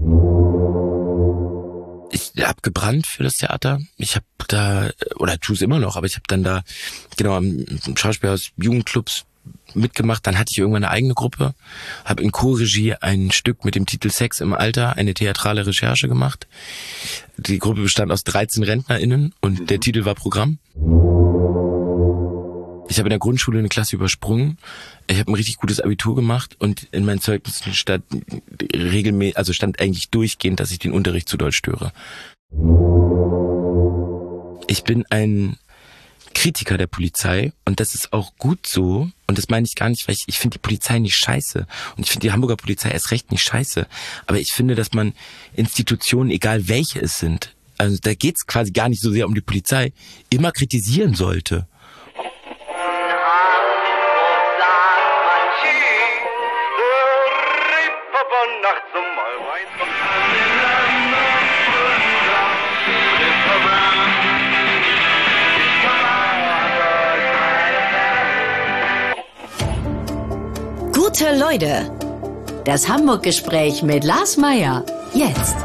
Ich habe gebrannt für das Theater. Ich habe da, oder tue es immer noch, aber ich habe dann da genau am Schauspielhaus Jugendclubs mitgemacht. Dann hatte ich irgendwann eine eigene Gruppe, habe in Co-Regie ein Stück mit dem Titel Sex im Alter, eine theatrale Recherche gemacht. Die Gruppe bestand aus 13 RentnerInnen und der Titel war Programm. Ich habe in der Grundschule eine Klasse übersprungen. Ich habe ein richtig gutes Abitur gemacht und in meinen Zeugnissen stand eigentlich durchgehend, dass ich den Unterricht zu doll störe. Ich bin ein Kritiker der Polizei und das ist auch gut so und das meine ich gar nicht, weil ich finde die Polizei nicht scheiße und ich finde die Hamburger Polizei erst recht nicht scheiße, aber ich finde, dass man Institutionen, egal welche es sind, also da geht es quasi gar nicht so sehr um die Polizei, immer kritisieren sollte. Gute Leute, das Hamburg-Gespräch mit Lars Meyer. Jetzt.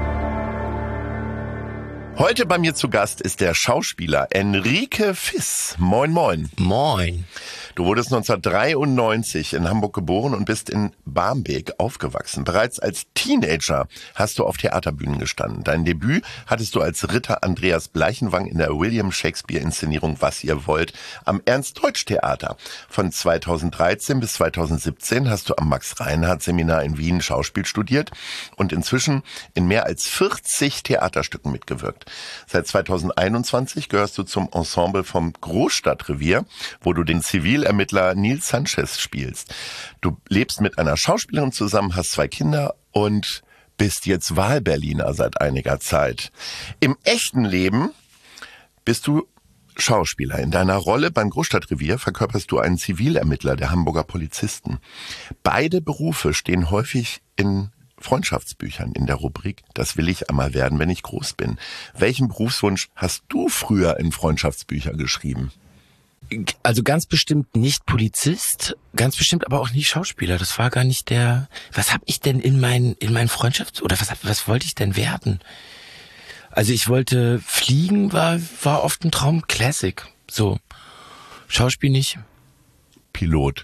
Heute bei mir zu Gast ist der Schauspieler Enrique Fiss. Moin, moin. Moin. Du wurdest 1993 in Hamburg geboren und bist in Barmbek aufgewachsen. Bereits als Teenager hast du auf Theaterbühnen gestanden. Dein Debüt hattest du als Ritter Andreas Bleichenwang in der William Shakespeare-Inszenierung Was ihr wollt am Ernst-Deutsch-Theater. Von 2013 bis 2017 hast du am Max-Reinhardt-Seminar in Wien Schauspiel studiert und inzwischen in mehr als 40 Theaterstücken mitgewirkt. Seit 2021 gehörst du zum Ensemble vom Großstadtrevier, wo du den Zivilermittler Nils Sanchez spielst. Du lebst mit einer Schauspielerin zusammen, hast 2 Kinder und bist jetzt Wahlberliner seit einiger Zeit. Im echten Leben bist du Schauspieler. In deiner Rolle beim Großstadtrevier verkörperst du einen Zivilermittler der Hamburger Polizisten. Beide Berufe stehen häufig in Freundschaftsbüchern in der Rubrik Das will ich einmal werden, wenn ich groß bin. Welchen Berufswunsch hast du früher in Freundschaftsbücher geschrieben? Also ganz bestimmt nicht Polizist, ganz bestimmt aber auch nicht Schauspieler. Das war gar nicht der. Was habe ich denn in meinen Freundschafts- oder was wollte ich denn werden? Also ich wollte fliegen, war oft ein Traum. Classic, so Schauspiel nicht. Pilot.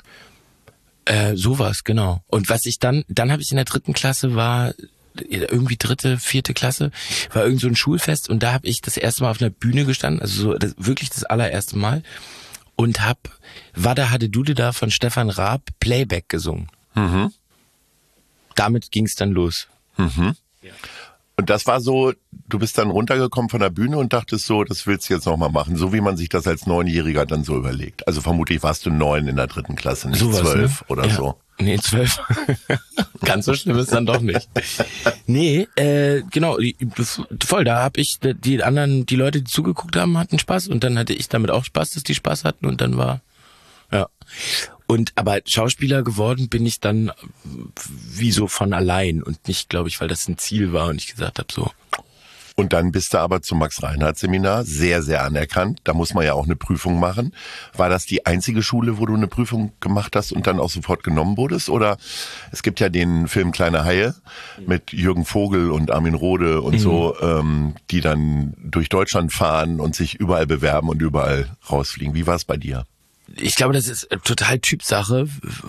Sowas, genau. Und was ich dann habe ich in der 3. Klasse war irgendwie 3., 4. Klasse, war irgend so ein Schulfest und da habe ich das erste Mal auf einer Bühne gestanden, also so wirklich das allererste Mal und hab Wada hatte Dude da von Stefan Raab Playback gesungen. Mhm. Damit ging's dann los. Mhm. Ja. Und das war so, du bist dann runtergekommen von der Bühne und dachtest so, das willst du jetzt nochmal machen, so wie man sich das als 9-Jähriger dann so überlegt. Also vermutlich warst du 9 in der 3. Klasse, nicht Sowas, 12 ne? oder ja. so. Nee, 12. Ganz so schlimm ist dann doch nicht. Nee, genau, voll, da hab ich, die Leute, die zugeguckt haben, hatten Spaß und dann hatte ich damit auch Spaß, dass die Spaß hatten und dann war, ja. Aber Schauspieler geworden bin ich dann wie so von allein und nicht, glaube ich, weil das ein Ziel war und ich gesagt habe so. Und dann bist du aber zum Max-Reinhardt-Seminar, sehr, sehr anerkannt. Da muss man ja auch eine Prüfung machen. War das die einzige Schule, wo du eine Prüfung gemacht hast und dann auch sofort genommen wurdest? Oder es gibt ja den Film Kleine Haie mit Jürgen Vogel und Armin Rohde und so, die dann durch Deutschland fahren und sich überall bewerben und überall rausfliegen. Wie war es bei dir? Ich glaube, das ist total Typsache,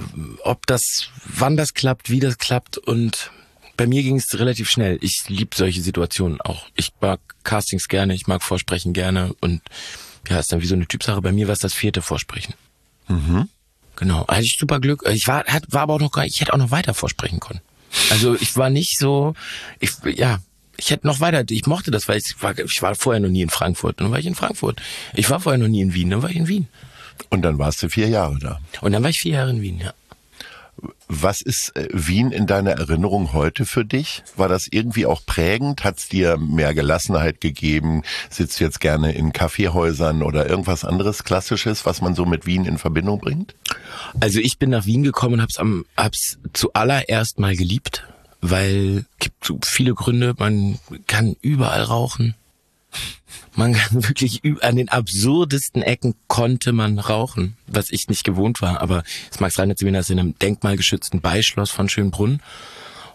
wann das klappt, wie das klappt und bei mir ging es relativ schnell. Ich liebe solche Situationen auch. Ich mag Castings gerne, ich mag Vorsprechen gerne und ja, ist dann wie so eine Typsache. Bei mir war es das 4. Vorsprechen. Mhm. Genau, hatte ich super Glück. Ich war aber auch noch gar, ich hätte auch noch weiter vorsprechen können. Also ich war nicht so, ich hätte noch weiter, ich mochte das, weil ich war vorher noch nie in Frankfurt. Dann war ich in Frankfurt. Ich war vorher noch nie in Wien, dann war ich in Wien. Und dann warst du 4 Jahre da. Und dann war ich 4 Jahre in Wien, ja. Was ist Wien in deiner Erinnerung heute für dich? War das irgendwie auch prägend? Hat es dir mehr Gelassenheit gegeben? Sitzt du jetzt gerne in Kaffeehäusern oder irgendwas anderes Klassisches, was man so mit Wien in Verbindung bringt? Also ich bin nach Wien gekommen und hab's zuallererst mal geliebt, weil es gibt so viele Gründe. Man kann überall rauchen. Man kann wirklich an den absurdesten Ecken konnte man rauchen, was ich nicht gewohnt war. Aber das Max-Reinhardt-Seminar ist in einem denkmalgeschützten Beischloss von Schönbrunn.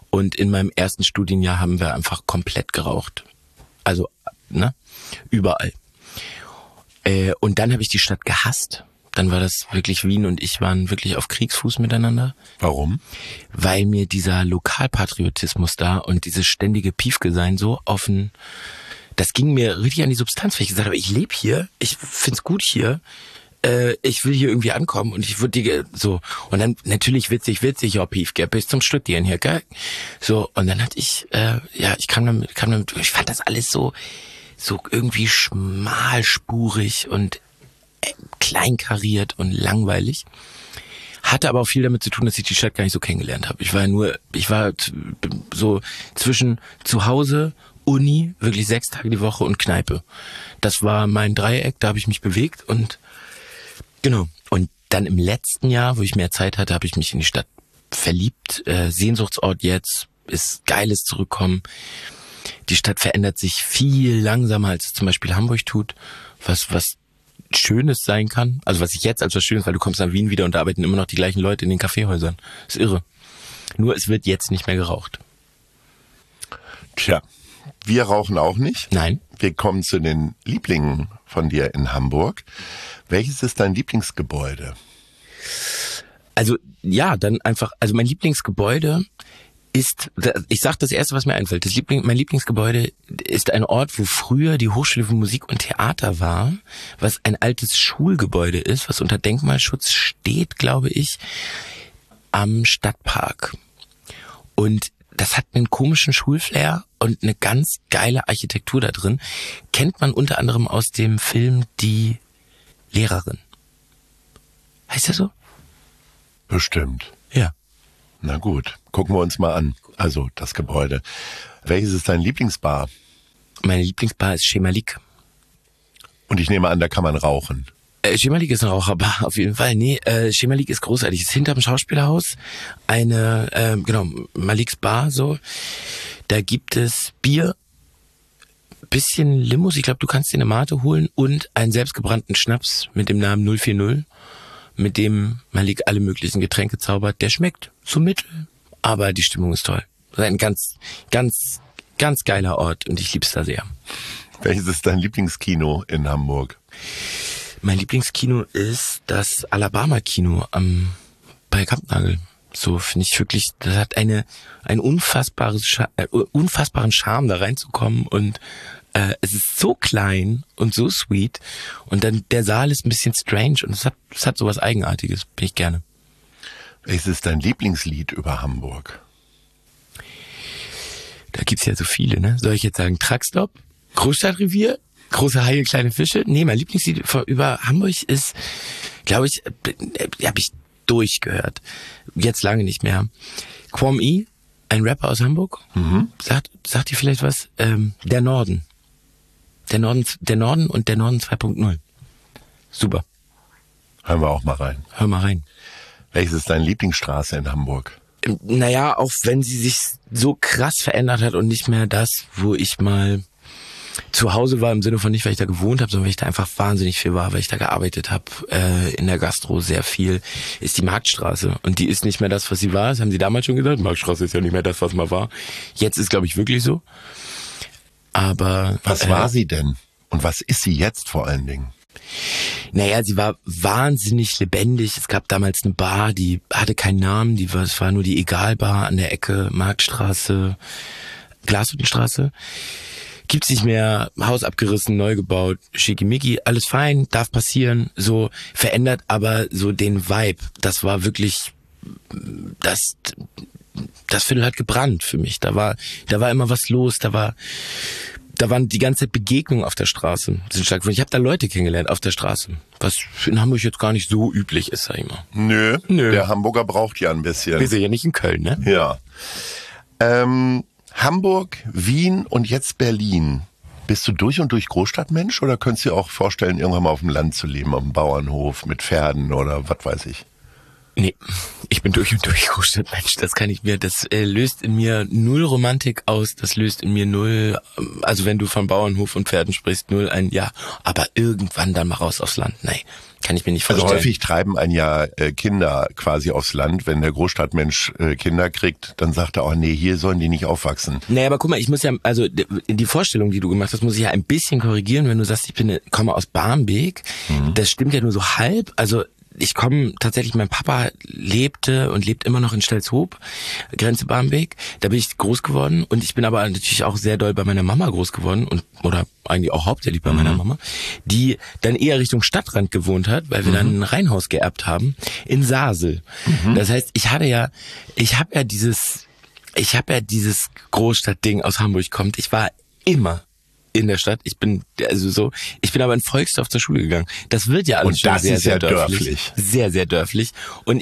Und in meinem ersten Studienjahr haben wir einfach komplett geraucht. Also, ne? Überall. Und dann habe ich die Stadt gehasst. Dann war das wirklich, Wien und ich waren wirklich auf Kriegsfuß miteinander. Warum? Weil mir dieser Lokalpatriotismus da und dieses ständige Piefke-Sein so offen, das ging mir richtig an die Substanz, weil ich gesagt habe, ich lebe hier, ich find's gut hier, ich will hier irgendwie ankommen und ich würde so, und dann natürlich witzig, ja, Piefke, bis zum Studieren hier, gell? So, und dann hatte ich, ich kam damit, ich fand das alles so irgendwie schmalspurig und kleinkariert und langweilig. Hatte aber auch viel damit zu tun, dass ich die Stadt gar nicht so kennengelernt habe. Ich war so zwischen zu Hause, Uni, wirklich 6 Tage die Woche und Kneipe. Das war mein Dreieck, da habe ich mich bewegt und genau. Und dann im letzten Jahr, wo ich mehr Zeit hatte, habe ich mich in die Stadt verliebt. Sehnsuchtsort jetzt, ist geiles Zurückkommen. Die Stadt verändert sich viel langsamer, als es zum Beispiel Hamburg tut, was Schönes sein kann. Also was ich jetzt als was Schönes, weil du kommst nach Wien wieder und da arbeiten immer noch die gleichen Leute in den Kaffeehäusern. Ist irre. Nur es wird jetzt nicht mehr geraucht. Tja, wir rauchen auch nicht. Nein. Wir kommen zu den Lieblingen von dir in Hamburg. Welches ist dein Lieblingsgebäude? Also ja, dann einfach, also mein Lieblingsgebäude ist, ich sag das erste, was mir einfällt. Mein Lieblingsgebäude ist ein Ort, wo früher die Hochschule für Musik und Theater war, was ein altes Schulgebäude ist, was unter Denkmalschutz steht, glaube ich, am Stadtpark. Und das hat einen komischen Schulflair und eine ganz geile Architektur da drin. Kennt man unter anderem aus dem Film Die Lehrerin. Heißt der so? Bestimmt. Ja. Na gut, gucken wir uns mal an. Also das Gebäude. Welches ist dein Lieblingsbar? Meine Lieblingsbar ist Chez Malik. Und ich nehme an, da kann man rauchen. Chez Malik ist eine Raucherbar, auf jeden Fall. Nee, Chez Malik ist großartig. Ist hinterm Schauspielhaus eine, Maliks Bar, so. Da gibt es Bier, bisschen Limous, ich glaube, du kannst dir eine Mate holen und einen selbstgebrannten Schnaps mit dem Namen 040. Mit dem Malik alle möglichen Getränke zaubert. Der schmeckt so mittel, aber die Stimmung ist toll. Das ist ein ganz, ganz, ganz geiler Ort und ich lieb's da sehr. Welches ist dein Lieblingskino in Hamburg? Mein Lieblingskino ist das Alabama-Kino bei Kampnagel. So finde ich wirklich, das hat einen unfassbaren Charme, da reinzukommen und es ist so klein und so sweet und dann der Saal ist ein bisschen strange und es hat sowas Eigenartiges, bin ich gerne. Welches ist dein Lieblingslied über Hamburg? Da gibt's ja so viele, ne? Soll ich jetzt sagen Truckstop, Großstadtrevier, große Haie, kleine Fische? Nee, mein Lieblingslied über Hamburg ist, glaube ich, habe ich durchgehört. Jetzt lange nicht mehr. Quom E, ein Rapper aus Hamburg. Sagt dir vielleicht was? Der Norden. Der Norden und der Norden 2.0. Super. Hören wir auch mal rein. Hör mal rein. Welches ist deine Lieblingsstraße in Hamburg? Naja, auch wenn sie sich so krass verändert hat und nicht mehr das, wo ich mal zu Hause war, im Sinne von nicht, weil ich da gewohnt habe, sondern weil ich da einfach wahnsinnig viel war, weil ich da gearbeitet habe, in der Gastro sehr viel, ist die Marktstraße. Und die ist nicht mehr das, was sie war. Das haben sie damals schon gesagt. Marktstraße ist ja nicht mehr das, was mal war. Jetzt ist, glaube ich, wirklich so. Aber was war sie denn? Und was ist sie jetzt vor allen Dingen? Naja, sie war wahnsinnig lebendig. Es gab damals eine Bar, die hatte keinen Namen. Es war nur die Egalbar an der Ecke Marktstraße, Glashüttenstraße. Gibt's nicht mehr, Haus abgerissen, neu gebaut, schickimicki, alles fein, darf passieren, so verändert aber so den Vibe. Das war wirklich, das Viertel hat gebrannt für mich. Da war immer was los, da waren die ganze Zeit Begegnungen auf der Straße. Ich habe da Leute kennengelernt auf der Straße, was in Hamburg jetzt gar nicht so üblich ist, sag ich mal. Nö. Der Hamburger braucht ja ein bisschen. Wir sind ja nicht in Köln, ne? Ja. Hamburg, Wien und jetzt Berlin. Bist du durch und durch Großstadtmensch oder könntest du dir auch vorstellen, irgendwann mal auf dem Land zu leben, auf dem Bauernhof mit Pferden oder was weiß ich? Nee, ich bin durch und durch Großstadtmensch. Das löst in mir null Romantik aus, das löst in mir null, also wenn du von Bauernhof und Pferden sprichst, null ein, ja, aber irgendwann dann mal raus aufs Land. Kann ich mir nicht vorstellen. Also häufig treiben einen ja Kinder quasi aufs Land. Wenn der Großstadtmensch Kinder kriegt, dann sagt er auch, nee, hier sollen die nicht aufwachsen. Naja, aber guck mal, ich muss ja, also die Vorstellung, die du gemacht hast, muss ich ja ein bisschen korrigieren, wenn du sagst, komme aus Barmbek. Das stimmt ja nur so halb. Also ich komme tatsächlich, mein Papa lebte und lebt immer noch in Stelzhoop, Grenze Barmbek. Da bin ich groß geworden und ich bin aber natürlich auch sehr doll bei meiner Mama groß geworden oder eigentlich auch hauptsächlich bei meiner Mama, die dann eher Richtung Stadtrand gewohnt hat, weil wir dann ein Reihenhaus geerbt haben in Sasel. Das heißt, ich habe ja dieses Großstadtding aus Hamburg kommt. Ich war immer in der Stadt. Ich bin aber in Volksdorf zur Schule gegangen. Das wird ja alles und schon das sehr, ist sehr ja dörflich. Sehr, sehr dörflich. Und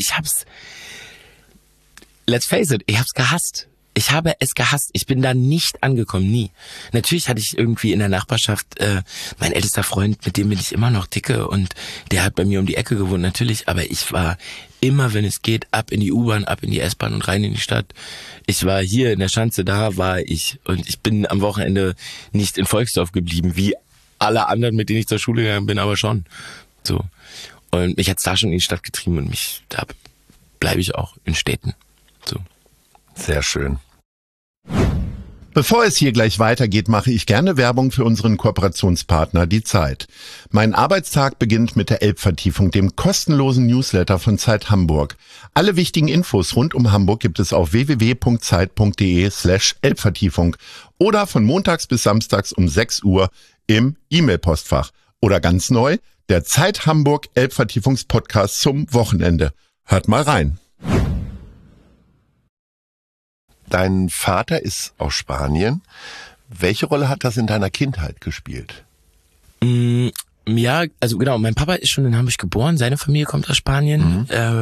let's face it, ich hab's gehasst. Ich habe es gehasst. Ich bin da nicht angekommen, nie. Natürlich hatte ich irgendwie in der Nachbarschaft mein ältester Freund, mit dem bin ich immer noch dicke und der hat bei mir um die Ecke gewohnt, natürlich. Aber ich war immer, wenn es geht, ab in die U-Bahn, ab in die S-Bahn und rein in die Stadt. Ich war hier in der Schanze, da war ich. Und ich bin am Wochenende nicht in Volksdorf geblieben, wie alle anderen, mit denen ich zur Schule gegangen bin, aber schon. So. Und mich hat's da schon in die Stadt getrieben und da bleibe ich auch in Städten. So. Sehr schön. Bevor es hier gleich weitergeht, mache ich gerne Werbung für unseren Kooperationspartner, die Zeit. Mein Arbeitstag beginnt mit der Elbvertiefung, dem kostenlosen Newsletter von Zeit Hamburg. Alle wichtigen Infos rund um Hamburg gibt es auf www.zeit.de/Elbvertiefung oder von montags bis samstags um 6 Uhr im E-Mail-Postfach. Oder ganz neu, der Zeit Hamburg Elbvertiefungspodcast zum Wochenende. Hört mal rein. Dein Vater ist aus Spanien. Welche Rolle hat das in deiner Kindheit gespielt? Ja, also genau, mein Papa ist schon in Hamburg geboren, seine Familie kommt aus Spanien.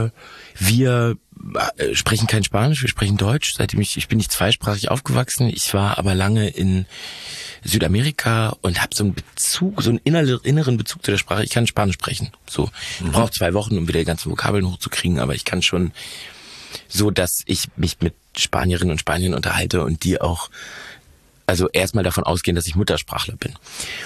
Wir sprechen kein Spanisch, wir sprechen Deutsch. Ich bin nicht zweisprachig aufgewachsen, ich war aber lange in Südamerika und habe so einen inneren Bezug zu der Sprache. Ich kann Spanisch sprechen. So, ich brauche 2 Wochen, um wieder die ganzen Vokabeln hochzukriegen, aber ich kann schon so, dass ich mich mit Spanierinnen und Spaniern unterhalte und die auch, also erstmal davon ausgehen, dass ich Muttersprachler bin.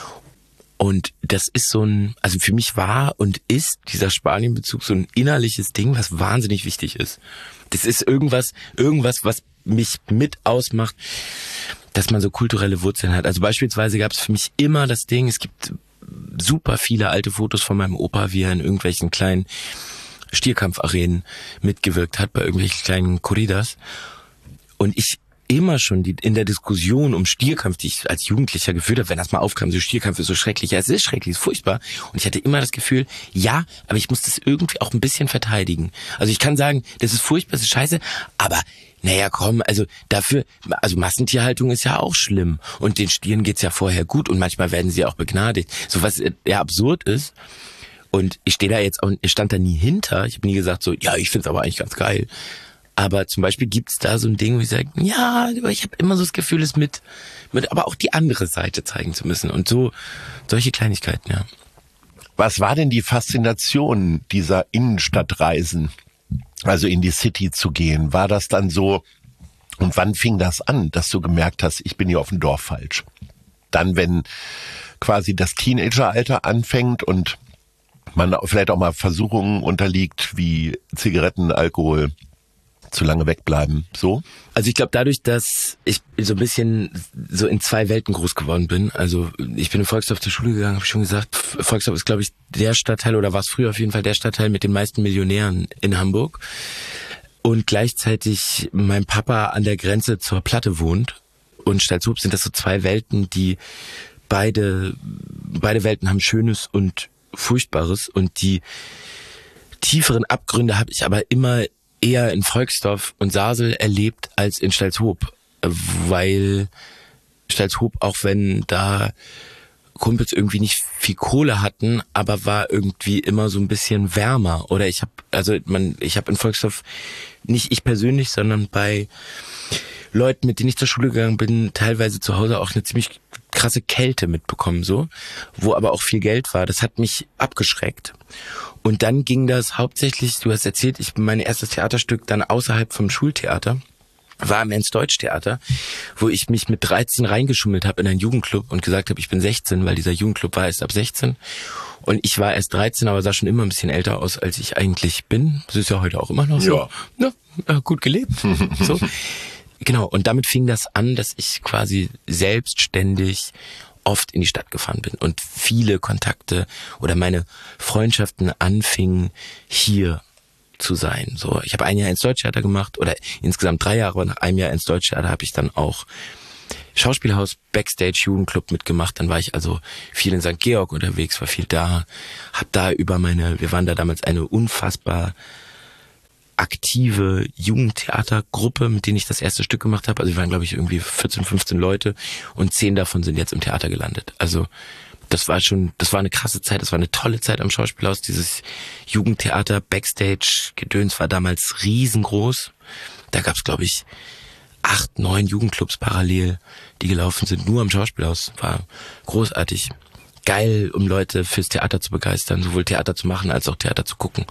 Und das ist also für mich war und ist dieser Spanienbezug so ein innerliches Ding, was wahnsinnig wichtig ist. Das ist irgendwas, was mich mit ausmacht, dass man so kulturelle Wurzeln hat. Also beispielsweise gab es für mich immer das Ding, es gibt super viele alte Fotos von meinem Opa, wie er in irgendwelchen kleinen Stierkampfarenen mitgewirkt hat, bei irgendwelchen kleinen Corridas. Und ich immer schon in der Diskussion um Stierkampf, die ich als Jugendlicher geführt habe, wenn das mal aufkam, so Stierkampf ist so schrecklich, ja, es ist schrecklich, es ist furchtbar. Und ich hatte immer das Gefühl, ja, aber ich muss das irgendwie auch ein bisschen verteidigen. Also ich kann sagen, das ist furchtbar, das ist scheiße, aber naja, komm, also Massentierhaltung ist ja auch schlimm. Und den Stieren geht's ja vorher gut und manchmal werden sie auch begnadigt. So was ja absurd ist. Und ich stand da nie hinter. Ich habe nie gesagt so, ja, ich find's aber eigentlich ganz geil. Aber zum Beispiel gibt's da so ein Ding, wo ich sage, ja, aber ich habe immer so das Gefühl, es mit aber auch die andere Seite zeigen zu müssen. Und so solche Kleinigkeiten, ja. Was war denn die Faszination dieser Innenstadtreisen? Also in die City zu gehen. War das dann so, und wann fing das an, dass du gemerkt hast, ich bin hier auf dem Dorf falsch? Dann, wenn quasi das Teenageralter anfängt und man vielleicht auch mal Versuchungen unterliegt, wie Zigaretten, Alkohol, zu lange wegbleiben, so? Also ich glaube, dadurch, dass ich so ein bisschen so in 2 Welten groß geworden bin, also ich bin in Volksdorf zur Schule gegangen, habe ich schon gesagt, Volksdorf ist, glaube ich, der Stadtteil, oder war es früher auf jeden Fall der Stadtteil mit den meisten Millionären in Hamburg. Und gleichzeitig mein Papa an der Grenze zur Platte wohnt und Stelzhoop, sind das so 2 Welten, die beide Welten haben Schönes und Furchtbares, und die tieferen Abgründe habe ich aber immer eher in Volksdorf und Sasel erlebt als in Stelzhoop, weil Stelzhoop, auch wenn da Kumpels irgendwie nicht viel Kohle hatten, aber war irgendwie immer so ein bisschen wärmer. Oder ich habe in Volksdorf, nicht ich persönlich, sondern bei Leuten, mit denen ich zur Schule gegangen bin, teilweise zu Hause auch eine ziemlich krasse Kälte mitbekommen, so, wo aber auch viel Geld war. Das hat mich abgeschreckt. Und dann ging das hauptsächlich, du hast erzählt, mein erstes Theaterstück dann außerhalb vom Schultheater. war im Ernst-Deutsch-Theater, wo ich mich mit 13 reingeschummelt habe in einen Jugendclub und gesagt habe, ich bin 16, weil dieser Jugendclub war erst ab 16. Und ich war erst 13, aber sah schon immer ein bisschen älter aus, als ich eigentlich bin. Das ist ja heute auch immer noch so. Ja, gut gelebt. So. Genau, und damit fing das an, dass ich quasi selbstständig oft in die Stadt gefahren bin und viele Kontakte oder meine Freundschaften anfingen hier zu sein. So, ich habe ein Jahr ins Deutschtheater gemacht oder insgesamt 3 Jahre, aber nach einem Jahr ins Deutschtheater habe ich dann auch Schauspielhaus, Backstage, Jugendclub mitgemacht. Dann war ich also viel in St. Georg unterwegs, war viel da, hab da wir waren da damals eine unfassbar aktive Jugendtheatergruppe, mit denen ich das erste Stück gemacht habe. Also wir waren, glaube ich, irgendwie 14, 15 Leute und 10 davon sind jetzt im Theater gelandet. Also das war eine krasse Zeit, das war eine tolle Zeit am Schauspielhaus. Dieses Jugendtheater, Backstage-Gedöns war damals riesengroß. Da gab's, glaube ich, 8, 9 Jugendclubs parallel, die gelaufen sind, nur am Schauspielhaus. War großartig. Geil, um Leute fürs Theater zu begeistern, sowohl Theater zu machen als auch Theater zu gucken.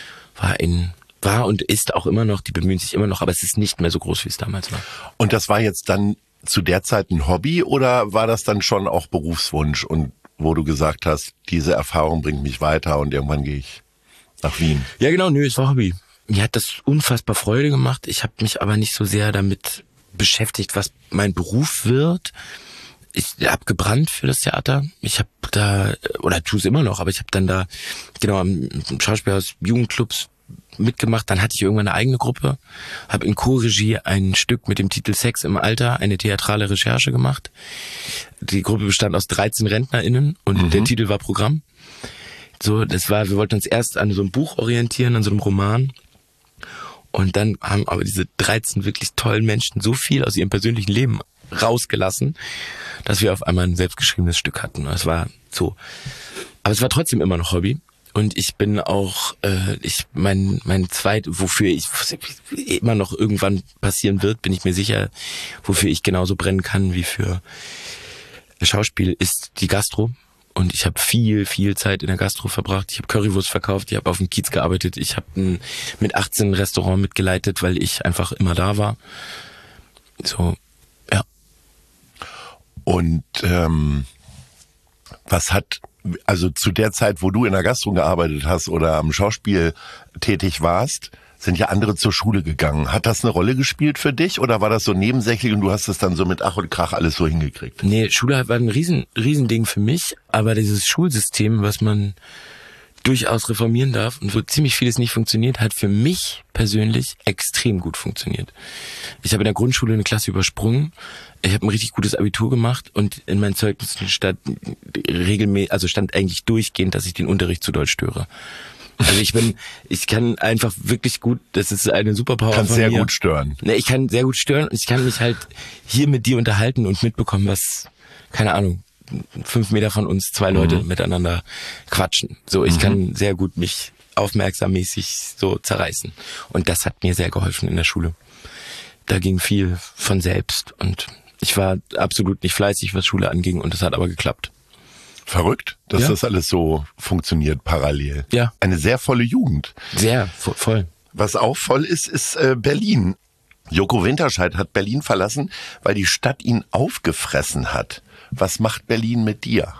War und ist auch immer noch, die bemühen sich immer noch, aber es ist nicht mehr so groß, wie es damals war. Und das war jetzt dann zu der Zeit ein Hobby oder war das dann schon auch Berufswunsch und wo du gesagt hast, diese Erfahrung bringt mich weiter und irgendwann gehe ich nach Wien? Ja genau, es war Hobby. Mir hat das unfassbar Freude gemacht. Ich habe mich aber nicht so sehr damit beschäftigt, was mein Beruf wird. Ich habe gebrannt für das Theater. Ich habe da, oder tue es immer noch, aber ich habe dann da genau am Schauspielhaus Jugendclubs mitgemacht. Dann hatte ich irgendwann eine eigene Gruppe, habe in Co-Regie ein Stück mit dem Titel Sex im Alter, eine theatrale Recherche gemacht. Die Gruppe bestand aus 13 RentnerInnen und der Titel war Programm. So, wir wollten uns erst an so einem Buch orientieren, an so einem Roman. Und dann haben aber diese 13 wirklich tollen Menschen so viel aus ihrem persönlichen Leben rausgelassen, dass wir auf einmal ein selbstgeschriebenes Stück hatten. Das war so. Aber es war trotzdem immer noch Hobby. Und ich bin auch, mein wofür ich immer noch irgendwann passieren wird, bin ich mir sicher, wofür ich genauso brennen kann wie für Schauspiel, ist die Gastro. Und ich habe viel Zeit in der Gastro verbracht. Ich habe Currywurst verkauft, ich habe auf dem Kiez gearbeitet, ich habe mit 18 ein Restaurant mitgeleitet, weil ich einfach immer da war. So, ja. Und also zu der Zeit, wo du in der Gastro gearbeitet hast oder am Schauspiel tätig warst, sind ja andere zur Schule gegangen. Hat das eine Rolle gespielt für dich oder war das so nebensächlich und du hast es dann so mit Ach und Krach alles so hingekriegt? Nee, Schule war ein Riesending für mich, aber dieses Schulsystem, was man durchaus reformieren darf und wo ziemlich vieles nicht funktioniert, hat für mich persönlich extrem gut funktioniert. Ich habe in der Grundschule eine Klasse übersprungen, ich habe ein richtig gutes Abitur gemacht und in meinen Zeugnissen stand eigentlich durchgehend, dass ich den Unterricht zu Deutsch störe. Also ich kann einfach wirklich gut, das ist eine Superpower von mir. Sehr gut stören. Ne, ich kann sehr gut stören und ich kann mich halt hier mit dir unterhalten und mitbekommen, was, keine Ahnung, 5 Meter von uns 2 Leute miteinander quatschen. So, ich kann sehr gut mich aufmerksammäßig so zerreißen. Und das hat mir sehr geholfen in der Schule. Da ging viel von selbst und ich war absolut nicht fleißig, was Schule anging und das hat aber geklappt. Verrückt, dass das alles so funktioniert parallel. Ja. Eine sehr volle Jugend. Sehr, voll. Was auch voll ist Berlin. Joko Winterscheid hat Berlin verlassen, weil die Stadt ihn aufgefressen hat. Was macht Berlin mit dir?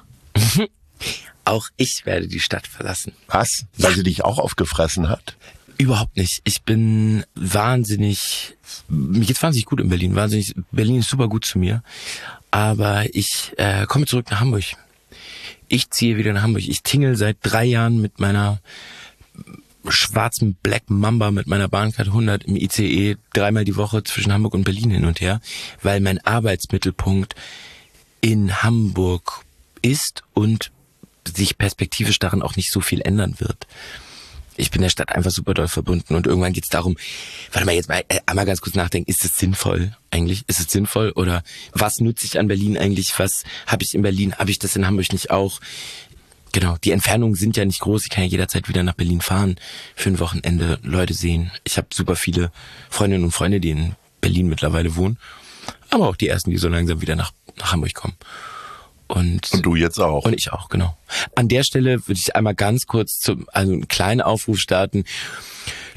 Auch ich werde die Stadt verlassen. Was? Weil sie dich auch aufgefressen hat? Überhaupt nicht. Ich bin mir geht's wahnsinnig gut in Berlin. Berlin ist super gut zu mir. Aber ich komme zurück nach Hamburg. Ich ziehe wieder nach Hamburg. Ich tingle seit 3 Jahren mit meiner schwarzen Black Mamba, mit meiner Bahncard 100 im ICE 3-mal die Woche zwischen Hamburg und Berlin hin und her, weil mein Arbeitsmittelpunkt in Hamburg ist und sich perspektivisch darin auch nicht so viel ändern wird. Ich bin der Stadt einfach super doll verbunden und irgendwann geht's darum, warte mal, jetzt mal einmal ganz kurz nachdenken, ist es sinnvoll eigentlich? Ist es sinnvoll oder was nutze ich an Berlin eigentlich? Was habe ich in Berlin? Habe ich das in Hamburg nicht auch? Genau, die Entfernungen sind ja nicht groß. Ich kann ja jederzeit wieder nach Berlin fahren, für ein Wochenende Leute sehen. Ich habe super viele Freundinnen und Freunde, die in Berlin mittlerweile wohnen, aber auch die ersten, die so langsam wieder nach Hamburg kommen. Und du jetzt auch. Und ich auch, genau. An der Stelle würde ich einmal ganz kurz einen kleinen Aufruf starten.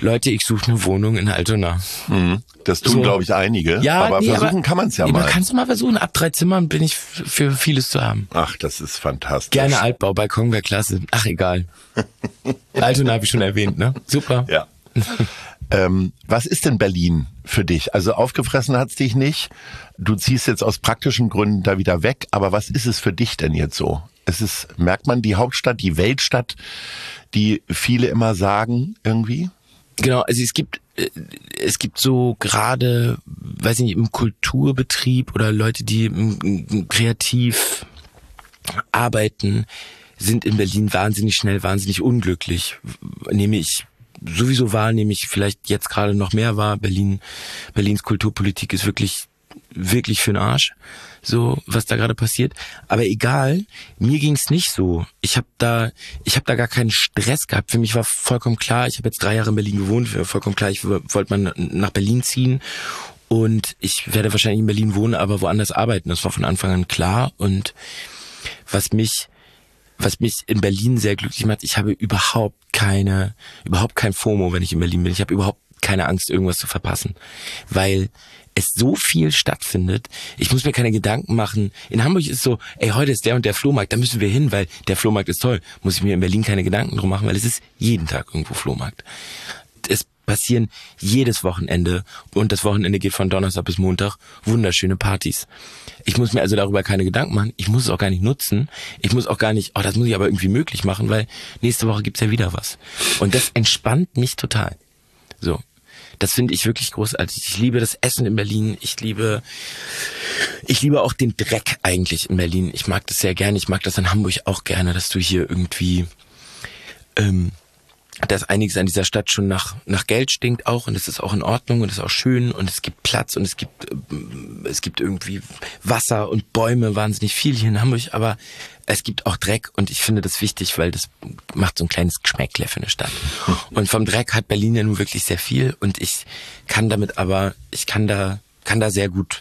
Leute, ich suche eine Wohnung in Altona. Das tun, glaube ich, einige. Ja, aber versuchen kann man es ja mal. Man kann es mal versuchen. Ab 3 Zimmern bin ich für vieles zu haben. Ach, das ist fantastisch. Gerne Altbau, Balkon wäre klasse. Ach, egal. Altona habe ich schon erwähnt, ne? Super. Ja. Was ist denn Berlin für dich? Also aufgefressen hat's dich nicht. Du ziehst jetzt aus praktischen Gründen da wieder weg. Aber was ist es für dich denn jetzt so? Merkt man die Hauptstadt, die Weltstadt, die viele immer sagen irgendwie? Genau, also es gibt so gerade, weiß nicht, im Kulturbetrieb oder Leute, die kreativ arbeiten, sind in Berlin wahnsinnig schnell, wahnsinnig unglücklich. Nehme ich sowieso wahr, nehme ich vielleicht jetzt gerade noch mehr wahr. Berlins Kulturpolitik ist wirklich für den Arsch, so was da gerade passiert. Aber egal, mir ging's nicht so. Ich habe da gar keinen Stress gehabt. Für mich war vollkommen klar, ich habe jetzt 3 Jahre in Berlin gewohnt, war vollkommen klar, ich wollte mal nach Berlin ziehen und ich werde wahrscheinlich in Berlin wohnen, aber woanders arbeiten. Das war von Anfang an klar. Und was mich in Berlin sehr glücklich macht, ich habe überhaupt kein FOMO, wenn ich in Berlin bin. Ich habe überhaupt keine Angst, irgendwas zu verpassen, weil es so viel stattfindet. Ich muss mir keine Gedanken machen. In Hamburg ist es so, heute ist der und der Flohmarkt, da müssen wir hin, weil der Flohmarkt ist toll. Muss ich mir in Berlin keine Gedanken drum machen, weil es ist jeden Tag irgendwo Flohmarkt. Es passieren jedes Wochenende, und das Wochenende geht von Donnerstag bis Montag, wunderschöne Partys. Ich muss mir also darüber keine Gedanken machen. Ich muss es auch gar nicht nutzen. Ich muss auch gar nicht, das muss ich aber irgendwie möglich machen, weil nächste Woche gibt's ja wieder was. Und das entspannt mich total. So. Das finde ich wirklich großartig. Ich liebe das Essen in Berlin. Ich liebe auch den Dreck eigentlich in Berlin. Ich mag das sehr gerne. Ich mag das in Hamburg auch gerne, dass du hier irgendwie, dass einiges an dieser Stadt schon nach Geld stinkt auch, und das ist auch in Ordnung und das ist auch schön und es gibt Platz und es gibt irgendwie Wasser und Bäume, wahnsinnig viel hier in Hamburg, aber es gibt auch Dreck, und ich finde das wichtig, weil das macht so ein kleines Geschmäckle für eine Stadt. Und vom Dreck hat Berlin ja nun wirklich sehr viel, und ich kann da sehr gut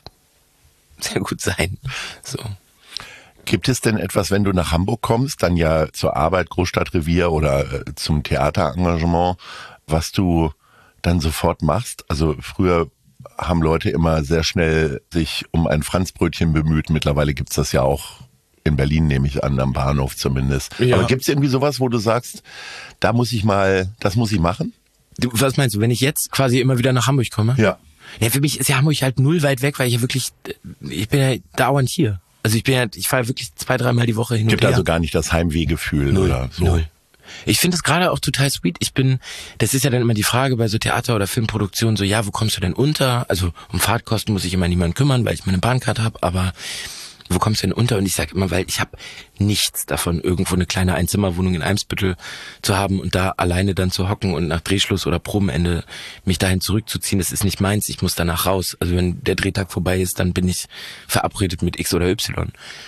sein. So. Gibt es denn etwas, wenn du nach Hamburg kommst, dann ja zur Arbeit, Großstadtrevier oder zum Theaterengagement, was du dann sofort machst? Also früher haben Leute immer sehr schnell sich um ein Franzbrötchen bemüht. Mittlerweile gibt's das ja auch in Berlin, nehme ich an, am Bahnhof zumindest. Ja. Aber gibt's irgendwie sowas, wo du sagst, das muss ich machen? Was meinst du, wenn ich jetzt quasi immer wieder nach Hamburg komme? Ja. Ja, für mich ist ja Hamburg halt null weit weg, weil ich bin ja dauernd hier. Also ich fahre wirklich 2-3 Mal die Woche hin und her. Gibt also gar nicht das Heimwehgefühl oder so? Null. Ich finde es gerade auch total sweet. Das ist ja dann immer die Frage bei so Theater- oder Filmproduktionen, so, ja, wo kommst du denn unter? Also um Fahrtkosten muss ich immer niemanden kümmern, weil ich meine Bahncard habe, aber wo kommst du denn unter? Und ich sage immer, weil ich habe nichts davon, irgendwo eine kleine Einzimmerwohnung in Eimsbüttel zu haben und da alleine dann zu hocken und nach Drehschluss oder Probenende mich dahin zurückzuziehen. Das ist nicht meins, ich muss danach raus. Also wenn der Drehtag vorbei ist, dann bin ich verabredet mit X oder Y.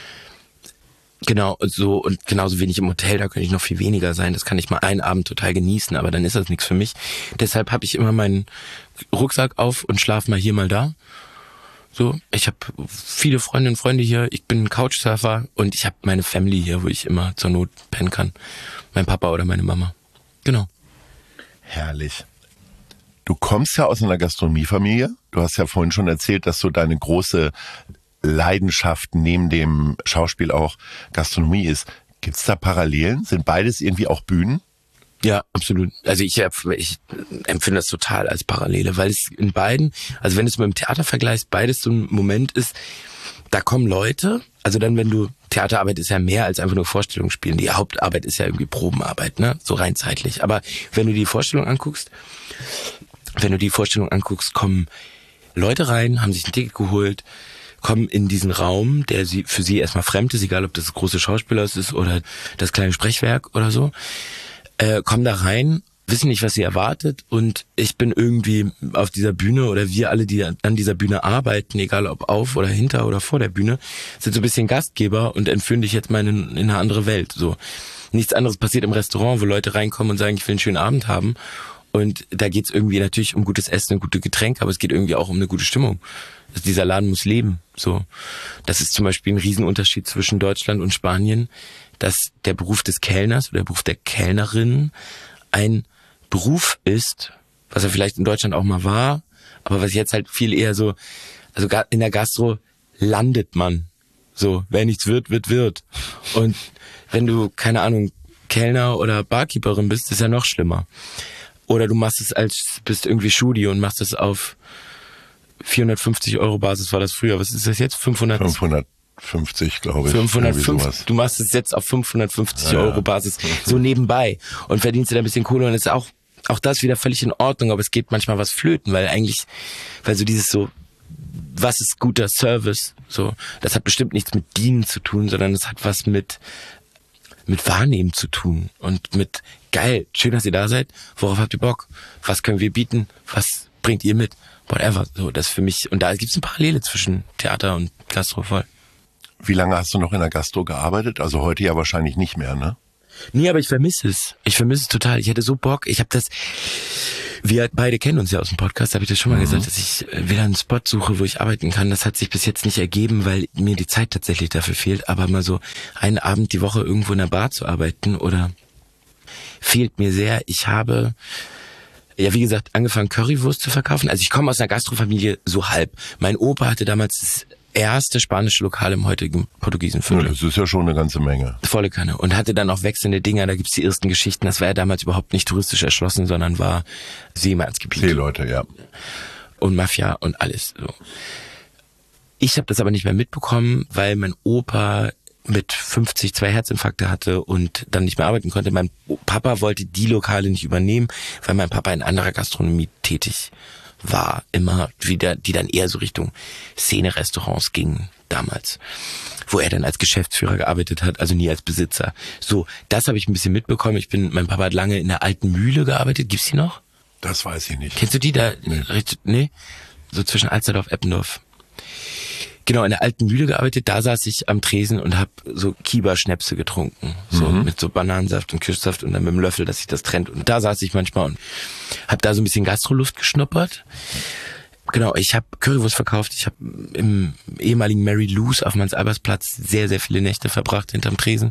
Genau, so, und genauso wenig im Hotel, da könnte ich noch viel weniger sein. Das kann ich mal einen Abend total genießen, aber dann ist das nichts für mich. Deshalb habe ich immer meinen Rucksack auf und schlafe mal hier, mal da. So, ich habe viele Freundinnen und Freunde hier, ich bin Couchsurfer und ich habe meine Family hier, wo ich immer zur Not pennen kann. Mein Papa oder meine Mama. Genau. Herrlich. Du kommst ja aus einer Gastronomiefamilie. Du hast ja vorhin schon erzählt, dass so deine große Leidenschaft neben dem Schauspiel auch Gastronomie ist. Gibt's da Parallelen? Sind beides irgendwie auch Bühnen? Ja, absolut. Also ich empfinde das total als Parallele, weil es in beiden, also wenn du es mit dem Theater vergleichst, beides so ein Moment ist, da kommen Leute, also dann, wenn du, Theaterarbeit ist ja mehr als einfach nur Vorstellung spielen, die Hauptarbeit ist ja irgendwie Probenarbeit, ne, so rein zeitlich, aber wenn du die Vorstellung anguckst, kommen Leute rein, haben sich ein Ticket geholt, kommen in diesen Raum, der für sie erstmal fremd ist, egal ob das große Schauspieler ist oder das kleine Sprechwerk oder so, kommen da rein, wissen nicht, was sie erwartet, und ich bin irgendwie auf dieser Bühne, oder wir alle, die an dieser Bühne arbeiten, egal ob auf oder hinter oder vor der Bühne, sind so ein bisschen Gastgeber und entführen dich jetzt mal in eine andere Welt. So, nichts anderes passiert im Restaurant, wo Leute reinkommen und sagen, ich will einen schönen Abend haben, und da geht's irgendwie natürlich um gutes Essen und gute Getränke, aber es geht irgendwie auch um eine gute Stimmung. Also dieser Laden muss leben. So, das ist zum Beispiel ein Riesenunterschied zwischen Deutschland und Spanien, dass der Beruf des Kellners oder der Beruf der Kellnerin ein Beruf ist, was er vielleicht in Deutschland auch mal war, aber was jetzt halt viel eher so, also in der Gastro landet man. So, wer nichts wird, wird. Und wenn du, keine Ahnung, Kellner oder Barkeeperin bist, ist ja noch schlimmer. Oder du machst es bist irgendwie Schudi und machst es auf 450 € Basis, war das früher. Was ist das jetzt? 550, glaube ich. 550. Du machst es jetzt auf 550 € Basis, so nebenbei. Und verdienst dir da ein bisschen Kohle und ist auch das wieder völlig in Ordnung, aber es geht manchmal was flöten, weil so dieses so, was ist guter Service? So, das hat bestimmt nichts mit Dienen zu tun, sondern es hat was mit Wahrnehmen zu tun und mit geil, schön, dass ihr da seid. Worauf habt ihr Bock? Was können wir bieten? Was bringt ihr mit? Whatever. So, das für mich, und da gibt's eine Parallele zwischen Theater und Gastro voll. Wie lange hast du noch in der Gastro gearbeitet? Also heute ja wahrscheinlich nicht mehr, ne? Nee, aber ich vermisse es. Ich vermisse es total. Ich hätte so Bock. Wir beide kennen uns ja aus dem Podcast, habe ich das schon mal gesagt, dass ich wieder einen Spot suche, wo ich arbeiten kann. Das hat sich bis jetzt nicht ergeben, weil mir die Zeit tatsächlich dafür fehlt. Aber mal so einen Abend die Woche irgendwo in der Bar zu arbeiten oder fehlt mir sehr. Ich habe, ja wie gesagt, angefangen Currywurst zu verkaufen. Also ich komme aus einer Gastrofamilie so halb. Mein Opa hatte damals das erste spanische Lokal im heutigen Portugiesenviertel. Ja, das ist ja schon eine ganze Menge. Volle Kanne. Und hatte dann auch wechselnde Dinger, da gibt's die ersten Geschichten. Das war ja damals überhaupt nicht touristisch erschlossen, sondern war Seemannsgebiet. Seeleute, ja. Und Mafia und alles. So. Ich habe das aber nicht mehr mitbekommen, weil mein Opa mit 50 2 Herzinfarkte hatte und dann nicht mehr arbeiten konnte. Mein Papa wollte die Lokale nicht übernehmen, weil mein Papa in anderer Gastronomie tätig war, immer wieder, die dann eher so Richtung Szene-Restaurants gingen damals, wo er dann als Geschäftsführer gearbeitet hat, also nie als Besitzer. So, das habe ich ein bisschen mitbekommen. Mein Papa hat lange in der Alten Mühle gearbeitet. Gibt's die noch? Das weiß ich nicht. Kennst du die da? Nee. Nee? So zwischen Alsterdorf, Eppendorf. Genau, in der Alten Mühle gearbeitet, da saß ich am Tresen und habe so Kieber-Schnäpse getrunken. So mit so Bananensaft und Kirschsaft und dann mit dem Löffel, dass sich das trennt. Und da saß ich manchmal und habe da so ein bisschen Gastroluft geschnuppert. Genau, ich habe Currywurst verkauft. Ich habe im ehemaligen Mary Lou's auf Max-Albers-Platz sehr, sehr viele Nächte verbracht hinterm Tresen.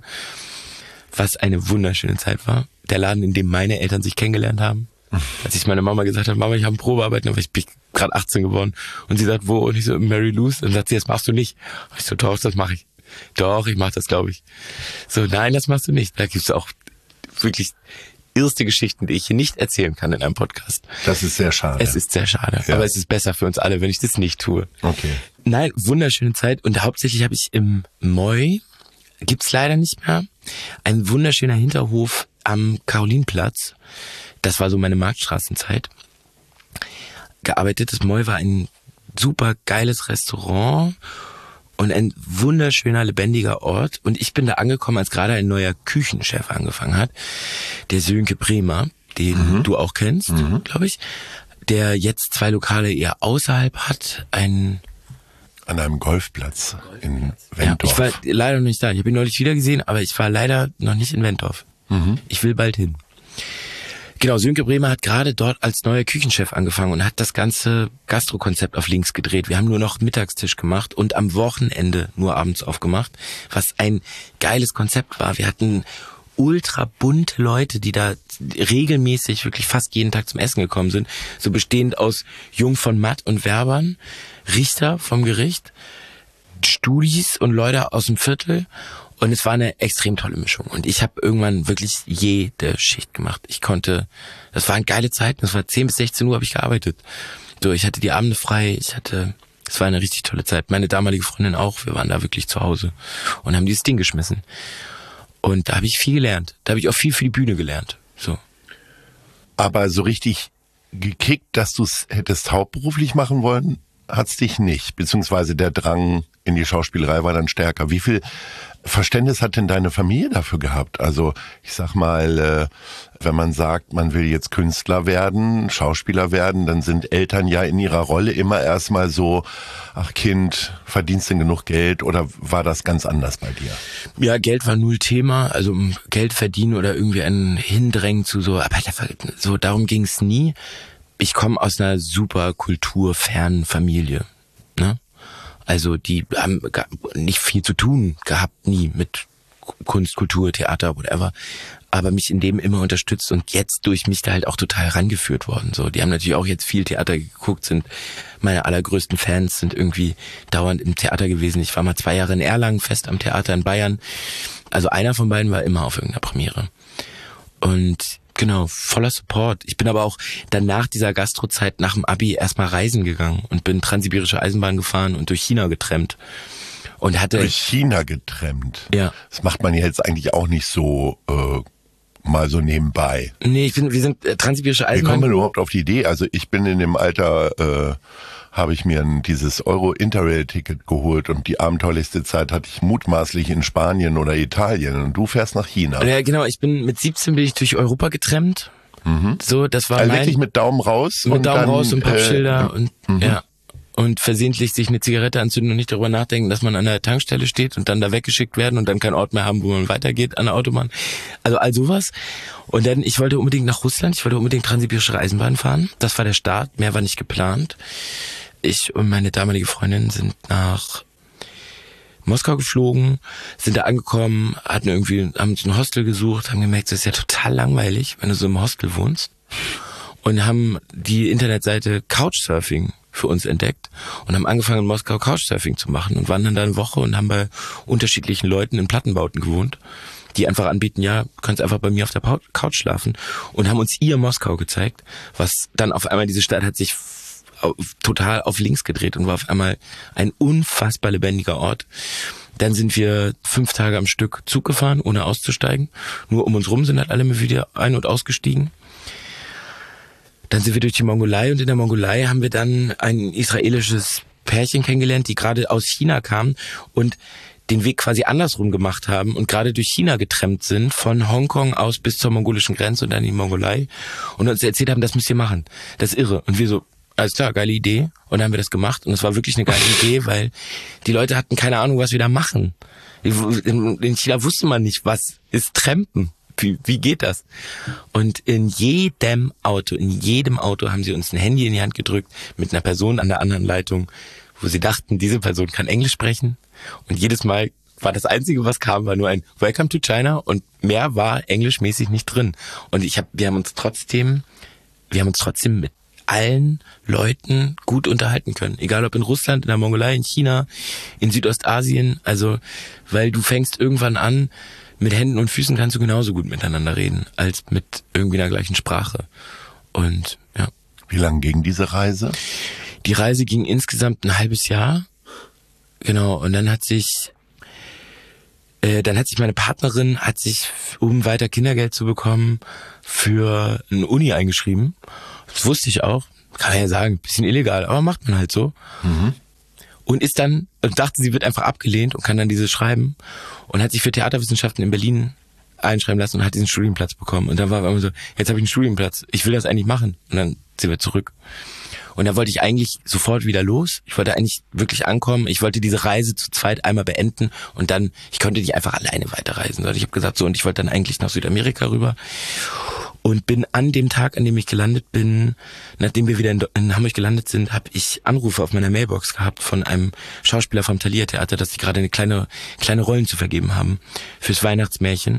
Was eine wunderschöne Zeit war. Der Laden, in dem meine Eltern sich kennengelernt haben. Als ich meiner Mama gesagt habe, Mama, ich habe Probearbeiten, aber ich bin gerade 18 geworden. Und sie sagt, wo? Und ich so, Mary Lou's. Und sagt sie, das machst du nicht. Und ich so, doch, das mache ich. Doch, ich mache das, glaube ich. So, nein, das machst du nicht. Da gibt's auch wirklich erste Geschichten, die ich hier nicht erzählen kann in einem Podcast. Das ist sehr schade. Es ist sehr schade. Ja. Aber es ist besser für uns alle, wenn ich das nicht tue. Okay. Nein, wunderschöne Zeit. Und hauptsächlich habe ich im Moi, gibt's leider nicht mehr, ein wunderschöner Hinterhof am Karolinplatz. Das war so meine Marktstraßenzeit. Gearbeitet. Das Moi war ein super geiles Restaurant und ein wunderschöner, lebendiger Ort. Und ich bin da angekommen, als gerade ein neuer Küchenchef angefangen hat. Der Sönke Bremer, den du auch kennst, glaube ich. Der jetzt 2 Lokale eher außerhalb hat. An einem Golfplatz in Wentorf. Ja, ich war leider noch nicht da. Ich habe ihn neulich wieder gesehen, aber ich war leider noch nicht in Wentorf. Ich will bald hin. Genau, Sönke Bremer hat gerade dort als neuer Küchenchef angefangen und hat das ganze Gastrokonzept auf links gedreht. Wir haben nur noch Mittagstisch gemacht und am Wochenende nur abends aufgemacht, was ein geiles Konzept war. Wir hatten ultra bunte Leute, die da regelmäßig wirklich fast jeden Tag zum Essen gekommen sind. So bestehend aus Jung von Matt und Werbern, Richter vom Gericht, Studis und Leute aus dem Viertel. Und es war eine extrem tolle Mischung. Und ich habe irgendwann wirklich jede Schicht gemacht. Das waren geile Zeiten. Das war 10 bis 16 Uhr habe ich gearbeitet. So, ich hatte die Abende frei. Es war eine richtig tolle Zeit. Meine damalige Freundin auch. Wir waren da wirklich zu Hause und haben dieses Ding geschmissen. Und da habe ich viel gelernt. Da habe ich auch viel für die Bühne gelernt. So. Aber so richtig gekickt, dass du es hättest hauptberuflich machen wollen, hat's dich nicht. Beziehungsweise der Drang in die Schauspielerei war dann stärker. Wie viel Verständnis hat denn deine Familie dafür gehabt? Also ich sag mal, wenn man sagt, man will jetzt Künstler werden, Schauspieler werden, dann sind Eltern ja in ihrer Rolle immer erstmal so, ach Kind, verdienst du genug Geld, oder war das ganz anders bei dir? Ja, Geld war null Thema, also Geld verdienen oder irgendwie ein Hindrängen zu so, aber so darum ging es nie. Ich komme aus einer super kulturfernen Familie, ne? Also die haben nicht viel zu tun gehabt, nie mit Kunst, Kultur, Theater, whatever, aber mich in dem immer unterstützt und jetzt durch mich da halt auch total rangeführt worden. So, die haben natürlich auch jetzt viel Theater geguckt, sind meine allergrößten Fans, sind irgendwie dauernd im Theater gewesen. Ich war mal 2 Jahre in Erlangen fest am Theater in Bayern. Also einer von beiden war immer auf irgendeiner Premiere. Und genau, voller Support. Ich bin aber auch dann nach dieser Gastrozeit, nach dem Abi, erstmal reisen gegangen und bin transsibirische Eisenbahn gefahren und durch China getrennt. Und hatte durch China getrennt? Ja. Das macht man ja jetzt eigentlich auch nicht so mal so nebenbei. Nee, wir sind transsibirische Eisenbahn. Wie kommen wir überhaupt auf die Idee? Also ich bin in dem Alter, habe ich mir dieses Euro-Interrail-Ticket geholt und die abenteuerlichste Zeit hatte ich mutmaßlich in Spanien oder Italien und du fährst nach China. Ja, genau, mit 17 bin ich durch Europa getrennt. So, das war also wirklich mit Daumen raus? Mit Daumen raus und Pappschilder und ja. Und versehentlich sich eine Zigarette anzünden und nicht darüber nachdenken, dass man an der Tankstelle steht und dann da weggeschickt werden und dann keinen Ort mehr haben, wo man weitergeht an der Autobahn. Also all sowas. Und dann, ich wollte unbedingt nach Russland, ich wollte unbedingt transsibirische Eisenbahn fahren. Das war der Start, mehr war nicht geplant. Ich und meine damalige Freundin sind nach Moskau geflogen, sind da angekommen, haben uns ein Hostel gesucht, haben gemerkt, das ist ja total langweilig, wenn du so im Hostel wohnst. Und haben die Internetseite Couchsurfing für uns entdeckt und haben angefangen in Moskau Couchsurfing zu machen und waren dann da eine Woche und haben bei unterschiedlichen Leuten in Plattenbauten gewohnt, die einfach anbieten, ja, du kannst einfach bei mir auf der Couch schlafen und haben uns ihr Moskau gezeigt, was dann auf einmal, diese Stadt hat sich total auf links gedreht und war auf einmal ein unfassbar lebendiger Ort. Dann sind wir 5 Tage am Stück Zug gefahren, ohne auszusteigen. Nur um uns rum sind halt alle wieder ein- und ausgestiegen. Dann sind wir durch die Mongolei und in der Mongolei haben wir dann ein israelisches Pärchen kennengelernt, die gerade aus China kamen und den Weg quasi andersrum gemacht haben und gerade durch China getrennt sind, von Hongkong aus bis zur mongolischen Grenze und dann in die Mongolei und uns erzählt haben, das müsst ihr machen. Das ist irre. Und wir so, alles klar, geile Idee. Und dann haben wir das gemacht und es war wirklich eine geile Idee, weil die Leute hatten keine Ahnung, was wir da machen. In China wusste man nicht, was ist Trampen. Wie geht das? Und in jedem Auto haben sie uns ein Handy in die Hand gedrückt mit einer Person an der anderen Leitung, wo sie dachten, diese Person kann Englisch sprechen. Und jedes Mal war das Einzige, was kam, war nur ein Welcome to China und mehr war englischmäßig nicht drin. Und wir haben uns trotzdem mit allen Leuten gut unterhalten können. Egal ob in Russland, in der Mongolei, in China, in Südostasien. Also, weil du fängst irgendwann an, mit Händen und Füßen kannst du genauso gut miteinander reden, als mit irgendwie einer gleichen Sprache. Und ja. Wie lang ging diese Reise? Die Reise ging insgesamt ein halbes Jahr. Genau. Und dann hat sich meine Partnerin, um weiter Kindergeld zu bekommen, für eine Uni eingeschrieben. Das wusste ich auch. Kann man ja sagen, ein bisschen illegal, aber macht man halt so. Und dachte, sie wird einfach abgelehnt und kann dann diese schreiben und hat sich für Theaterwissenschaften in Berlin einschreiben lassen und hat diesen Studienplatz bekommen. Und dann war immer so, jetzt habe ich einen Studienplatz, ich will das eigentlich machen. Und dann sind wir zurück. Und dann wollte ich eigentlich sofort wieder los. Ich wollte eigentlich wirklich ankommen. Ich wollte diese Reise zu zweit einmal beenden und dann, ich konnte nicht einfach alleine weiterreisen. Ich habe gesagt so, und ich wollte dann eigentlich nach Südamerika rüber. Und bin an dem Tag, an dem ich gelandet bin, nachdem wir wieder in Hamburg gelandet sind, habe ich Anrufe auf meiner Mailbox gehabt von einem Schauspieler vom Thalia Theater, dass sie gerade eine kleine Rollen zu vergeben haben fürs Weihnachtsmärchen.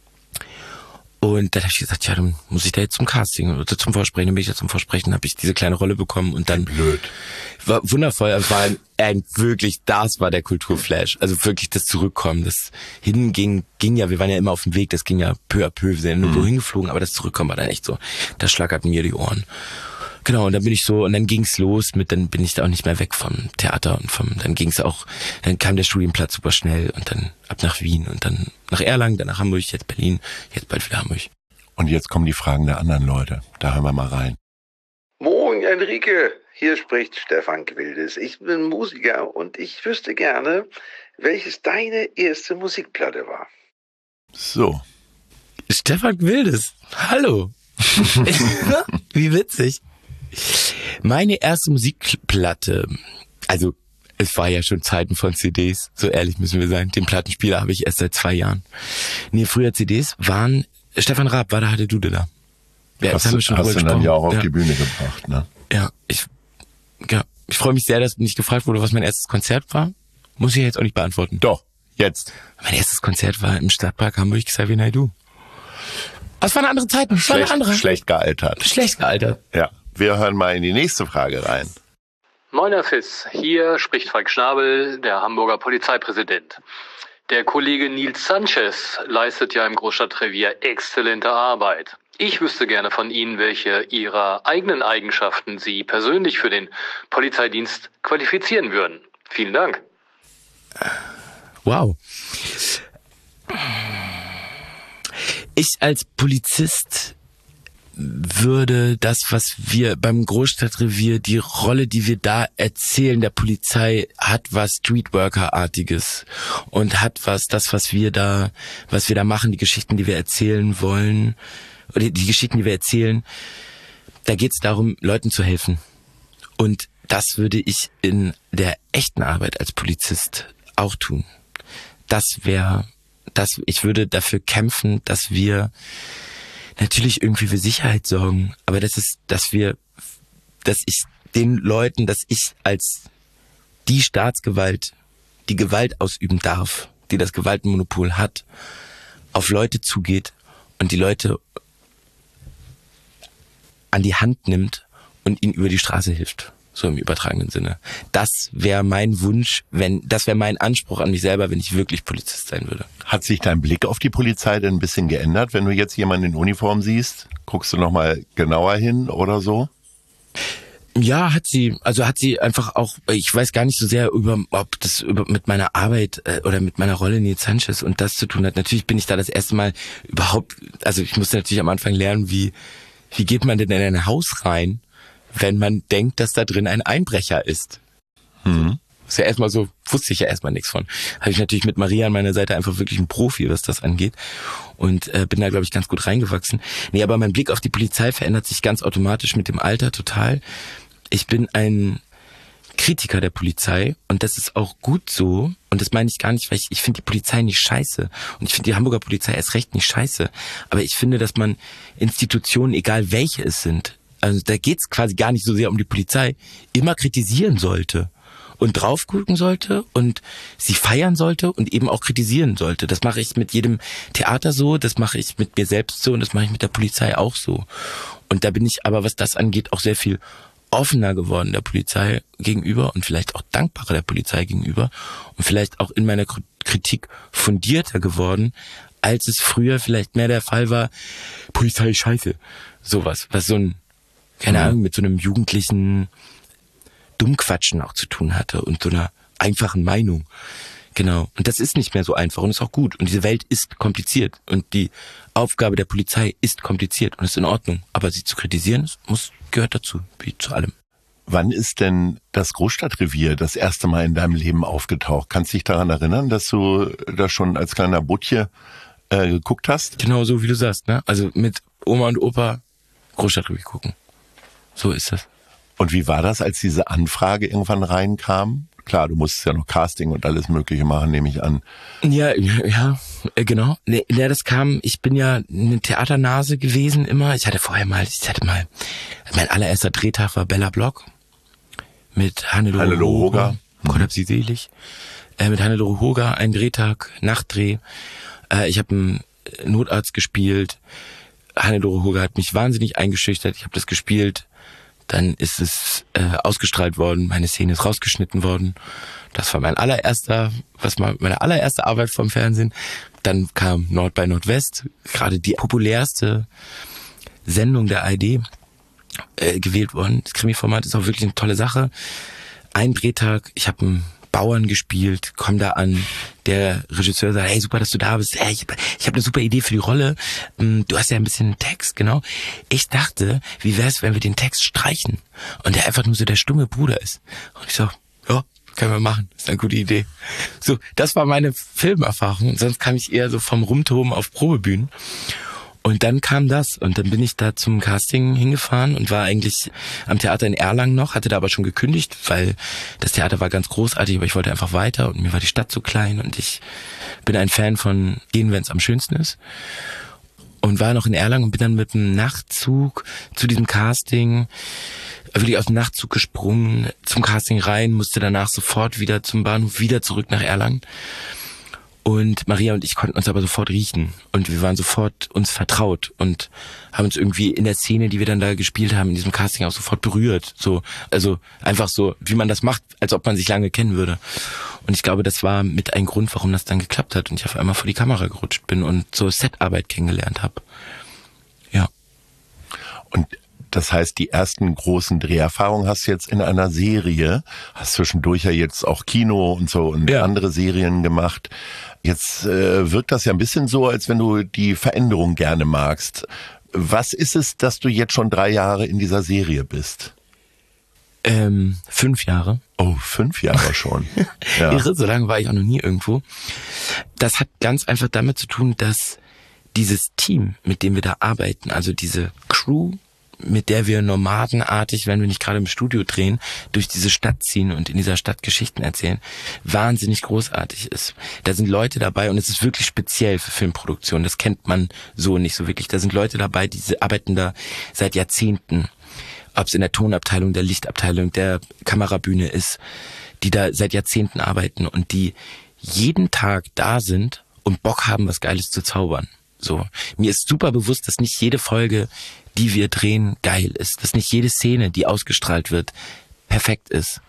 Und dann habe ich gesagt, ja, dann muss ich da jetzt zum Casting oder zum Vorsprechen. Dann bin ich da zum Vorsprechen, habe ich diese kleine Rolle bekommen und dann blöd. War wundervoll. Es war das war der Kulturflash. Also wirklich das Zurückkommen. Das ging ja, wir waren ja immer auf dem Weg, das ging ja peu à peu. Wir sind ja nur wohin geflogen, aber das Zurückkommen war dann echt so, das schlagert mir die Ohren. Genau, und dann bin ich so, und dann ging's los dann bin ich da auch nicht mehr weg vom Theater und dann kam der Studienplatz super schnell und dann ab nach Wien und dann nach Erlangen, dann nach Hamburg, jetzt Berlin, jetzt bald wieder Hamburg. Und jetzt kommen die Fragen der anderen Leute. Da hören wir mal rein. Moin Enrique, hier spricht Stefan Gwildes. Ich bin Musiker und ich wüsste gerne, welches deine erste Musikplatte war. So. Stefan Gwildes, hallo. Wie witzig. Meine erste Musikplatte, also es war ja schon Zeiten von CDs, so ehrlich müssen wir sein. Den Plattenspieler habe ich erst seit 2 Jahren. Nee, früher CDs waren, Stefan Raab war da, hatte Dude da. Ja, hast du dann ja auch auf die Bühne gebracht, ne? Ja, ich freue mich sehr, dass nicht gefragt wurde, was mein erstes Konzert war. Muss ich jetzt auch nicht beantworten. Doch. Jetzt. Mein erstes Konzert war im Stadtpark Hamburg, Xavier Naidoo. Das waren andere Zeiten. Schlecht gealtert. Schlecht gealtert. Ja. Wir hören mal in die nächste Frage rein. Moin Herr Fiss, hier spricht Falk Schnabel, der Hamburger Polizeipräsident. Der Kollege Nils Sanchez leistet ja im Großstadtrevier exzellente Arbeit. Ich wüsste gerne von Ihnen, welche Ihrer eigenen Eigenschaften Sie persönlich für den Polizeidienst qualifizieren würden. Vielen Dank. Wow. Ich als Polizist würde das, was wir beim Großstadtrevier, die Rolle, die wir da erzählen, der Polizei, hat was Streetworker-artiges und hat was wir da machen, die Geschichten, die wir erzählen wollen, oder die Geschichten, die wir erzählen, da geht es darum, Leuten zu helfen. Und das würde ich in der echten Arbeit als Polizist auch tun. Ich würde dafür kämpfen, dass wir natürlich irgendwie für Sicherheit sorgen, aber dass ich als die Staatsgewalt, die Gewalt ausüben darf, die das Gewaltmonopol hat, auf Leute zugeht und die Leute an die Hand nimmt und ihnen über die Straße hilft. So im übertragenen Sinne. Das wäre mein Wunsch, das wäre mein Anspruch an mich selber, wenn ich wirklich Polizist sein würde. Hat sich dein Blick auf die Polizei denn ein bisschen geändert, wenn du jetzt jemanden in Uniform siehst? Guckst du nochmal genauer hin oder so? Ja, hat sie einfach auch, ich weiß gar nicht so sehr ob das mit meiner Arbeit oder mit meiner Rolle Nils Sanchez und das zu tun hat. Natürlich bin ich da das erste Mal ich musste natürlich am Anfang lernen, wie geht man denn in ein Haus rein, wenn man denkt, dass da drin ein Einbrecher ist. Ist ja erstmal so, wusste ich ja erstmal nichts von. Habe ich natürlich mit Maria an meiner Seite einfach wirklich ein Profi, was das angeht. Und bin da, glaube ich, ganz gut reingewachsen. Nee, aber mein Blick auf die Polizei verändert sich ganz automatisch mit dem Alter total. Ich bin ein Kritiker der Polizei und das ist auch gut so. Und das meine ich gar nicht, weil ich finde die Polizei nicht scheiße. Und ich finde die Hamburger Polizei erst recht nicht scheiße. Aber ich finde, dass man Institutionen, egal welche es sind, also da geht's quasi gar nicht so sehr um die Polizei, immer kritisieren sollte und drauf gucken sollte und sie feiern sollte und eben auch kritisieren sollte. Das mache ich mit jedem Theater so, das mache ich mit mir selbst so und das mache ich mit der Polizei auch so. Und da bin ich aber, was das angeht, auch sehr viel offener geworden der Polizei gegenüber und vielleicht auch dankbarer der Polizei gegenüber und vielleicht auch in meiner Kritik fundierter geworden, als es früher vielleicht mehr der Fall war, Polizei ist scheiße. Sowas, was so ein keine Ahnung, mit so einem jugendlichen Dummquatschen auch zu tun hatte und so einer einfachen Meinung. Genau. Und das ist nicht mehr so einfach und ist auch gut. Und diese Welt ist kompliziert. Und die Aufgabe der Polizei ist kompliziert und ist in Ordnung. Aber sie zu kritisieren, gehört dazu, wie zu allem. Wann ist denn das Großstadtrevier das erste Mal in deinem Leben aufgetaucht? Kannst du dich daran erinnern, dass du da schon als kleiner Butje geguckt hast? Genau so, wie du sagst, ne? Also mit Oma und Opa Großstadtrevier gucken. So ist das. Und wie war das, als diese Anfrage irgendwann reinkam? Klar, du musstest ja noch Casting und alles Mögliche machen, nehme ich an. Ja, genau. Nee, das kam, ich bin ja eine Theaternase gewesen immer. Ich hatte mal, mein allererster Drehtag war Bella Block mit Hannelore Hoger. Gott hab sie selig. Mit Hannelore Hoger, ein Drehtag, Nachtdreh. Ich habe einen Notarzt gespielt. Hannelore Hoger hat mich wahnsinnig eingeschüchtert. Ich habe das gespielt. Dann ist es ausgestrahlt worden. Meine Szene ist rausgeschnitten worden. Das war meine allererste Arbeit vom Fernsehen. Dann kam Nord bei Nordwest, gerade die populärste Sendung der ARD, gewählt worden. Das Krimi-Format ist auch wirklich eine tolle Sache. Ein Drehtag, ich habe einen Bauern gespielt, komm da an, der Regisseur sagt, hey, super, dass du da bist, hey, ich hab eine super Idee für die Rolle, du hast ja ein bisschen Text, genau. Ich dachte, wie wär's, wenn wir den Text streichen und der einfach nur so der stumme Bruder ist. Und ich so, ja, können wir machen, ist eine gute Idee. So, das war meine Filmerfahrung, sonst kam ich eher so vom Rumtoben auf Probebühnen. Und dann kam das und dann bin ich da zum Casting hingefahren und war eigentlich am Theater in Erlangen noch, hatte da aber schon gekündigt, weil das Theater war ganz großartig, aber ich wollte einfach weiter und mir war die Stadt zu klein und ich bin ein Fan von gehen, wenn es am schönsten ist. Und war noch in Erlangen und bin dann mit dem Nachtzug zu diesem Casting, wirklich aus dem Nachtzug gesprungen, zum Casting rein, musste danach sofort wieder zum Bahnhof, wieder zurück nach Erlangen. Und Maria und ich konnten uns aber sofort riechen und wir waren sofort uns vertraut und haben uns irgendwie in der Szene, die wir dann da gespielt haben, in diesem Casting auch sofort berührt. So, also einfach so, wie man das macht, als ob man sich lange kennen würde. Und ich glaube, das war mit ein Grund, warum das dann geklappt hat und ich auf einmal vor die Kamera gerutscht bin und so Setarbeit kennengelernt habe. Ja. Und das heißt, die ersten großen Dreherfahrungen hast du jetzt in einer Serie, hast zwischendurch ja jetzt auch Kino und so und andere Serien gemacht. Jetzt wirkt das ja ein bisschen so, als wenn du die Veränderung gerne magst. Was ist es, dass du jetzt schon 3 Jahre in dieser Serie bist? 5 Jahre. Oh, 5 Jahre schon. Ja. Irre, so lange war ich auch noch nie irgendwo. Das hat ganz einfach damit zu tun, dass dieses Team, mit dem wir da arbeiten, also diese Crew, mit der wir nomadenartig, wenn wir nicht gerade im Studio drehen, durch diese Stadt ziehen und in dieser Stadt Geschichten erzählen, wahnsinnig großartig ist. Da sind Leute dabei und es ist wirklich speziell für Filmproduktion. Das kennt man so nicht so wirklich. Da sind Leute dabei, die arbeiten da seit Jahrzehnten. Ob es in der Tonabteilung, der Lichtabteilung, der Kamerabühne ist, die da seit Jahrzehnten arbeiten und die jeden Tag da sind und Bock haben, was Geiles zu zaubern. So. Mir ist super bewusst, dass nicht jede Folge, die wir drehen, geil ist. Dass nicht jede Szene, die ausgestrahlt wird, perfekt ist.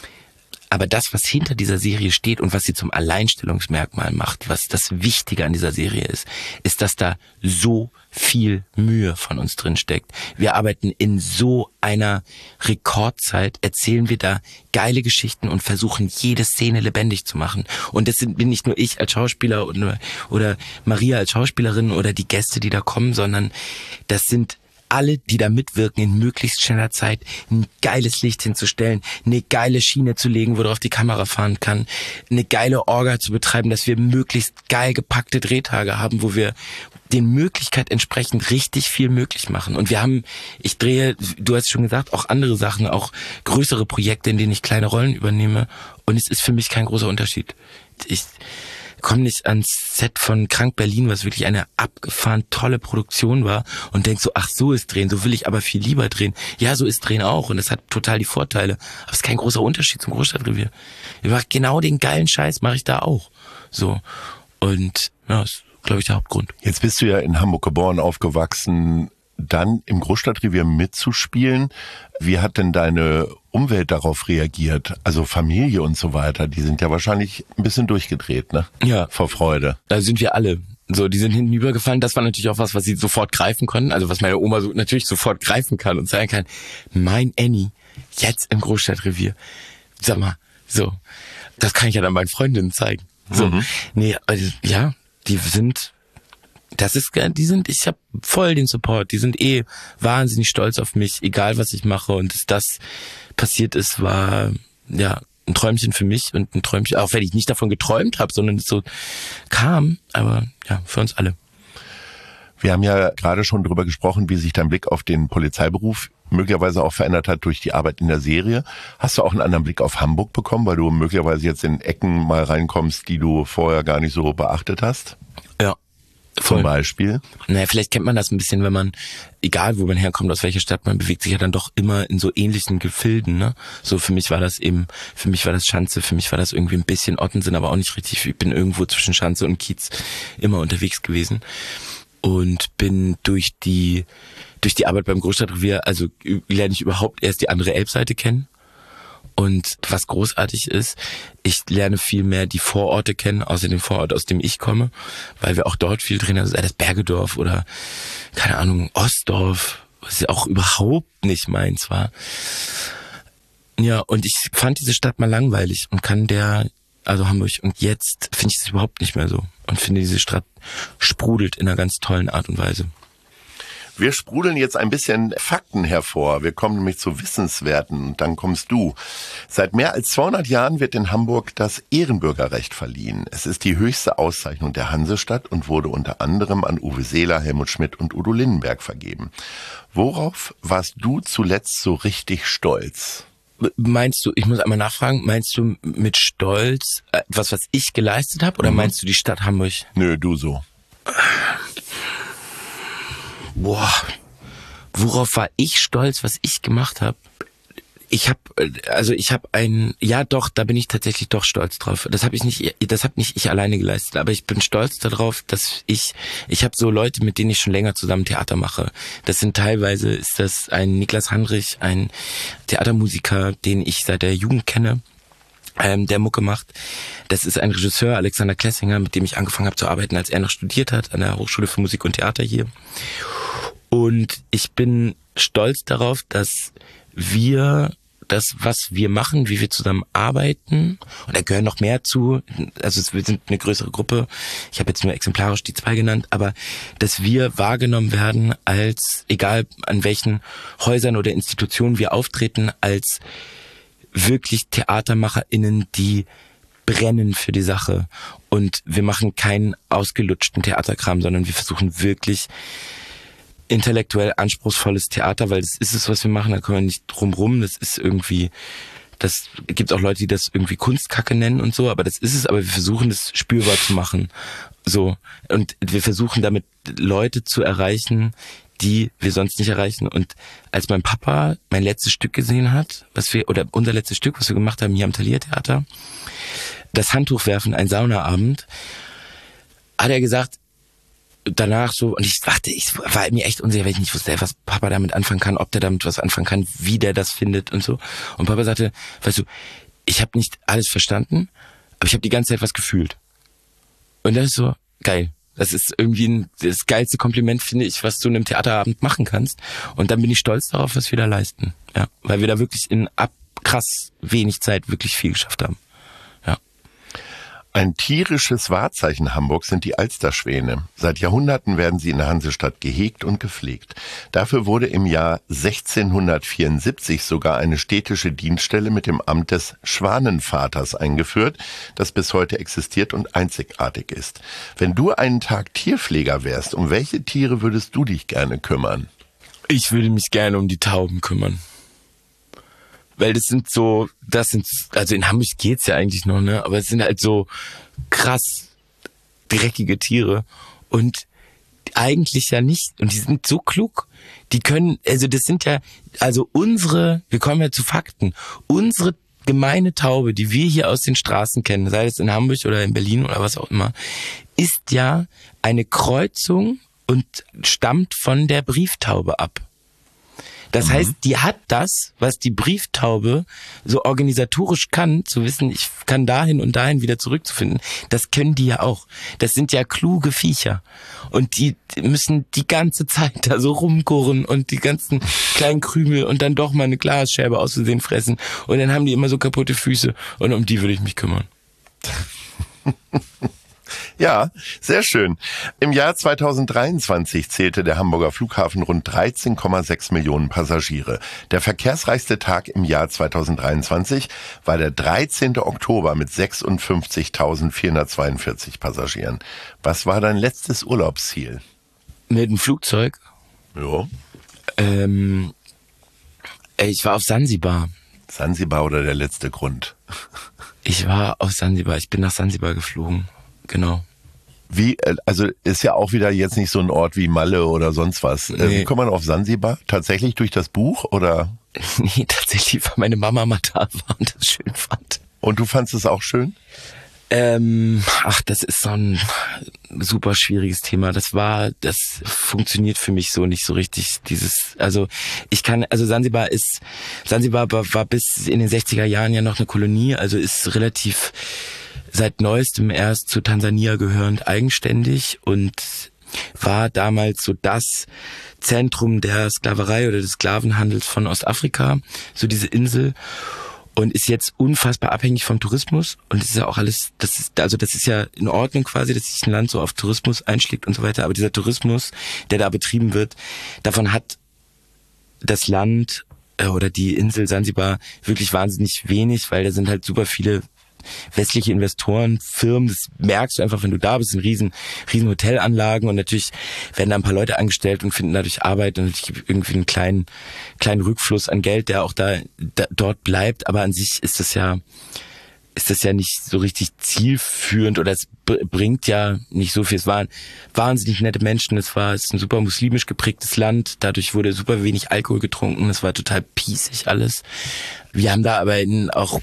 Aber das, was hinter dieser Serie steht und was sie zum Alleinstellungsmerkmal macht, was das Wichtige an dieser Serie ist, dass da so viel Mühe von uns drin steckt. Wir arbeiten in so einer Rekordzeit, erzählen wir da geile Geschichten und versuchen jede Szene lebendig zu machen. Und das bin nicht nur ich als Schauspieler oder Maria als Schauspielerin oder die Gäste, die da kommen, sondern das sind alle, die da mitwirken, in möglichst schneller Zeit ein geiles Licht hinzustellen, eine geile Schiene zu legen, worauf die Kamera fahren kann, eine geile Orga zu betreiben, dass wir möglichst geil gepackte Drehtage haben, wo wir den Möglichkeit entsprechend richtig viel möglich machen. Und wir haben, ich drehe, du hast schon gesagt, auch andere Sachen, auch größere Projekte, in denen ich kleine Rollen übernehme. Und es ist für mich kein großer Unterschied. Ich komme nicht ans Set von Krank Berlin, was wirklich eine abgefahren tolle Produktion war und denk so, ach so ist Drehen, so will ich aber viel lieber drehen. Ja, so ist Drehen auch und das hat total die Vorteile. Aber es ist kein großer Unterschied zum Großstadtrevier. Ich mache genau den geilen Scheiß, mache ich da auch. So. Und ja, das ist, glaube ich, der Hauptgrund. Jetzt bist du ja in Hamburg geboren, aufgewachsen, dann im Großstadtrevier mitzuspielen. Wie hat denn deine Umwelt darauf reagiert? Also Familie und so weiter, die sind ja wahrscheinlich ein bisschen durchgedreht, ne? Ja. Vor Freude. Da sind wir alle. So, die sind hinübergefallen. Das war natürlich auch was sie sofort greifen konnten. Also was meine Oma so natürlich sofort greifen kann und sagen kann, mein Annie, jetzt im Großstadtrevier. Sag mal, so. Das kann ich ja dann meinen Freundinnen zeigen. So. Nee, also, ja, ich habe voll den Support, die sind wahnsinnig stolz auf mich, egal was ich mache und dass das passiert ist, war, ja, ein Träumchen für mich und ein Träumchen, auch wenn ich nicht davon geträumt habe, sondern es so kam, aber ja, für uns alle. Wir haben ja gerade schon drüber gesprochen, wie sich dein Blick auf den Polizeiberuf möglicherweise auch verändert hat durch die Arbeit in der Serie. Hast du auch einen anderen Blick auf Hamburg bekommen, weil du möglicherweise jetzt in Ecken mal reinkommst, die du vorher gar nicht so beachtet hast? Ja. Voll. Zum Beispiel? Naja, vielleicht kennt man das ein bisschen, wenn man, egal wo man herkommt, aus welcher Stadt, man bewegt sich ja dann doch immer in so ähnlichen Gefilden, ne? So für mich war das Schanze, für mich war das irgendwie ein bisschen Ottensen, aber auch nicht richtig. Ich bin irgendwo zwischen Schanze und Kiez immer unterwegs gewesen und bin durch die Arbeit beim Großstadtrevier, also lerne ich überhaupt erst die andere Elbseite kennen. Und was großartig ist, ich lerne viel mehr die Vororte kennen, außer dem Vorort, aus dem ich komme, weil wir auch dort viel drehen, also sei das Bergedorf oder, keine Ahnung, Ostdorf, was ja auch überhaupt nicht meins war. Ja, und ich fand diese Stadt mal langweilig und also Hamburg, und jetzt finde ich es überhaupt nicht mehr so und finde, diese Stadt sprudelt in einer ganz tollen Art und Weise. Wir sprudeln jetzt ein bisschen Fakten hervor. Wir kommen nämlich zu Wissenswerten und dann kommst du. Seit mehr als 200 Jahren wird in Hamburg das Ehrenbürgerrecht verliehen. Es ist die höchste Auszeichnung der Hansestadt und wurde unter anderem an Uwe Seeler, Helmut Schmidt und Udo Lindenberg vergeben. Worauf warst du zuletzt so richtig stolz? Meinst du, ich muss einmal nachfragen, meinst du mit Stolz etwas, was ich geleistet habe, oder meinst du die Stadt Hamburg? Nö, du so. Boah, worauf war ich stolz, was ich gemacht habe? Ich habe da bin ich tatsächlich doch stolz drauf. Das habe nicht ich alleine geleistet, aber ich bin stolz darauf, dass ich habe so Leute, mit denen ich schon länger zusammen Theater mache. Teilweise ist das ein Niklas Handrich, ein Theatermusiker, den ich seit der Jugend kenne, der Mucke macht. Das ist ein Regisseur, Alexander Klessinger, mit dem ich angefangen habe zu arbeiten, als er noch studiert hat an der Hochschule für Musik und Theater hier. Und ich bin stolz darauf, dass wir das, was wir machen, wie wir zusammen arbeiten, und da gehören noch mehr zu, also wir sind eine größere Gruppe, ich habe jetzt nur exemplarisch die 2 genannt, aber dass wir wahrgenommen werden als, egal an welchen Häusern oder Institutionen wir auftreten, als wirklich TheatermacherInnen, die brennen für die Sache. Und wir machen keinen ausgelutschten Theaterkram, sondern wir versuchen wirklich intellektuell anspruchsvolles Theater, weil das ist es, was wir machen, da kommen wir nicht drum rum, das ist irgendwie, das gibt auch Leute, die das irgendwie Kunstkacke nennen und so, aber das ist es, aber wir versuchen das spürbar zu machen, so, und wir versuchen damit Leute zu erreichen, die wir sonst nicht erreichen. Und als mein Papa mein letztes Stück gesehen hat, unser letztes Stück, was wir gemacht haben hier am Thalia Theater, das Handtuch werfen, ein Saunaabend, hat er gesagt, danach so, und ich war mir echt unsicher, weil ich nicht wusste, was Papa damit anfangen kann, ob der damit was anfangen kann, wie der das findet und so. Und Papa sagte, weißt du, ich habe nicht alles verstanden, aber ich habe die ganze Zeit was gefühlt. Und das ist so geil. Das ist irgendwie das geilste Kompliment, finde ich, was du in einem Theaterabend machen kannst. Und dann bin ich stolz darauf, was wir da leisten. Ja, weil wir da wirklich in krass wenig Zeit wirklich viel geschafft haben. Ein tierisches Wahrzeichen Hamburgs sind die Alsterschwäne. Seit Jahrhunderten werden sie in der Hansestadt gehegt und gepflegt. Dafür wurde im Jahr 1674 sogar eine städtische Dienststelle mit dem Amt des Schwanenvaters eingeführt, das bis heute existiert und einzigartig ist. Wenn du einen Tag Tierpfleger wärst, um welche Tiere würdest du dich gerne kümmern? Ich würde mich gerne um die Tauben kümmern. Weil also in Hamburg geht's ja eigentlich noch, ne? Aber es sind halt so krass dreckige Tiere und eigentlich ja nicht. Und die sind so klug. Die können, also das sind ja, also wir kommen ja zu Fakten. Unsere gemeine Taube, die wir hier aus den Straßen kennen, sei es in Hamburg oder in Berlin oder was auch immer, ist ja eine Kreuzung und stammt von der Brieftaube ab. Das heißt, die hat das, was die Brieftaube so organisatorisch kann, zu wissen, ich kann dahin und dahin wieder zurückzufinden, das können die ja auch. Das sind ja kluge Viecher. Und die müssen die ganze Zeit da so rumgurren und die ganzen kleinen Krümel und dann doch mal eine Glasscherbe aus Versehen fressen. Und dann haben die immer so kaputte Füße und um die würde ich mich kümmern. Ja, sehr schön. Im Jahr 2023 zählte der Hamburger Flughafen rund 13,6 Millionen Passagiere. Der verkehrsreichste Tag im Jahr 2023 war der 13. Oktober mit 56.442 Passagieren. Was war dein letztes Urlaubsziel? Mit dem Flugzeug? Ja. Ich war auf Sansibar. Sansibar oder der letzte Grund? Ich war auf Sansibar. Ich bin nach Sansibar geflogen. Genau. Wie, also ist ja auch wieder jetzt nicht so ein Ort wie Malle oder sonst was. Nee. Wie kommt man auf Sansibar? Tatsächlich durch das Buch oder? Nee, tatsächlich, weil meine Mama mal da war und das schön fand. Und du fandst es auch schön? Das ist so ein super schwieriges Thema. Das funktioniert für mich so nicht so richtig. Sansibar war bis in den 60er Jahren ja noch eine Kolonie, also ist relativ seit neuestem erst zu Tansania gehörend eigenständig und war damals so das Zentrum der Sklaverei oder des Sklavenhandels von Ostafrika, so diese Insel, und ist jetzt unfassbar abhängig vom Tourismus. Und das ist ja auch alles, das ist ja in Ordnung quasi, dass sich ein Land so auf Tourismus einschlägt und so weiter, aber dieser Tourismus, der da betrieben wird, davon hat das Land oder die Insel Sansibar wirklich wahnsinnig wenig, weil da sind halt super viele westliche Investoren, Firmen, das merkst du einfach, wenn du da bist, sind riesen Hotelanlagen und natürlich werden da ein paar Leute angestellt und finden dadurch Arbeit und natürlich irgendwie einen kleinen Rückfluss an Geld, der auch dort bleibt, aber an sich ist das ja ist das ja nicht so richtig zielführend oder es bringt ja nicht so viel. Es waren wahnsinnig nette Menschen, es ist ein super muslimisch geprägtes Land, dadurch wurde super wenig Alkohol getrunken, es war total piesig alles. Wir haben da aber in auch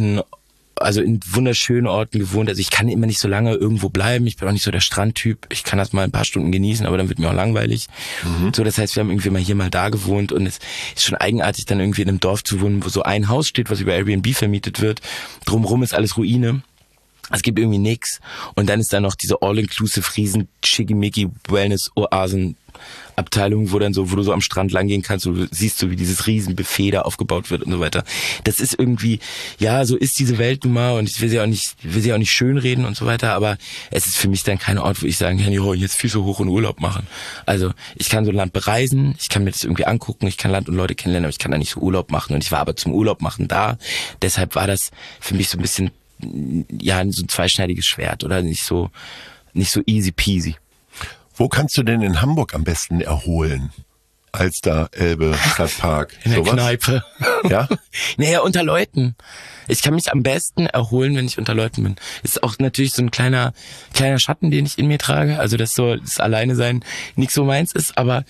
in wunderschönen Orten gewohnt. Also ich kann immer nicht so lange irgendwo bleiben. Ich bin auch nicht so der Strandtyp. Ich kann das mal ein paar Stunden genießen, aber dann wird mir auch langweilig. So, das heißt, wir haben irgendwie mal hier, mal da gewohnt und es ist schon eigenartig, dann irgendwie in einem Dorf zu wohnen, wo so ein Haus steht, was über Airbnb vermietet wird. Drumherum ist alles Ruine. Es gibt irgendwie nix. Und dann ist da noch diese all-inclusive riesen schickimicki Wellness-Oasen Abteilung, wo du so am Strand langgehen kannst und du siehst so, wie dieses Riesenbuffet da aufgebaut wird und so weiter. Das ist irgendwie, ja, so ist diese Welt nun mal und ich will sie auch nicht schönreden und so weiter, aber es ist für mich dann kein Ort, wo ich sagen kann, jetzt viel so hoch in Urlaub machen. Also ich kann so ein Land bereisen, ich kann mir das irgendwie angucken, ich kann Land und Leute kennenlernen, aber ich kann da nicht so Urlaub machen und ich war aber zum Urlaub machen da. Deshalb war das für mich so ein bisschen, ja, so ein zweischneidiges Schwert oder nicht so easy peasy. Wo kannst du denn in Hamburg am besten erholen? Alster, Elbe, Stadtpark, in der sowas? Kneipe. Ja? Naja, unter Leuten. Ich kann mich am besten erholen, wenn ich unter Leuten bin. Ist auch natürlich so ein kleiner Schatten, den ich in mir trage. Also das Alleine sein nicht so meins ist, aber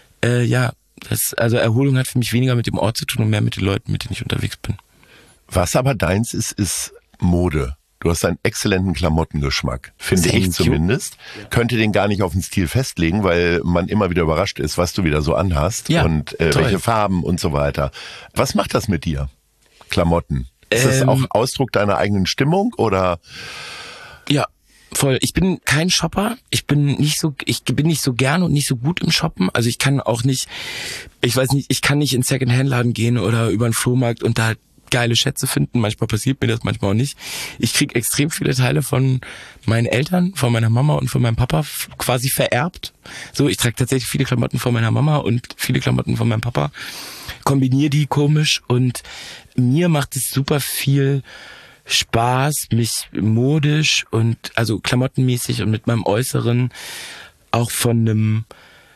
also Erholung hat für mich weniger mit dem Ort zu tun und mehr mit den Leuten, mit denen ich unterwegs bin. Was aber deins ist Mode. Du hast einen exzellenten Klamottengeschmack, finde ich zumindest. Könnte den gar nicht auf den Stil festlegen, weil man immer wieder überrascht ist, was du wieder so anhast und welche Farben und so weiter. Was macht das mit dir, Klamotten? Ist das auch Ausdruck deiner eigenen Stimmung oder? Ja, voll. Ich bin kein Shopper. Ich bin nicht so gern und nicht so gut im Shoppen. Also ich kann nicht in Secondhand-Laden gehen oder über einen Flohmarkt und da geile Schätze finden. Manchmal passiert mir das, manchmal auch nicht. Ich kriege extrem viele Teile von meinen Eltern, von meiner Mama und von meinem Papa quasi vererbt. So, ich trage tatsächlich viele Klamotten von meiner Mama und viele Klamotten von meinem Papa. Kombiniere die komisch und mir macht es super viel Spaß, mich modisch und also klamottenmäßig und mit meinem Äußeren auch von einem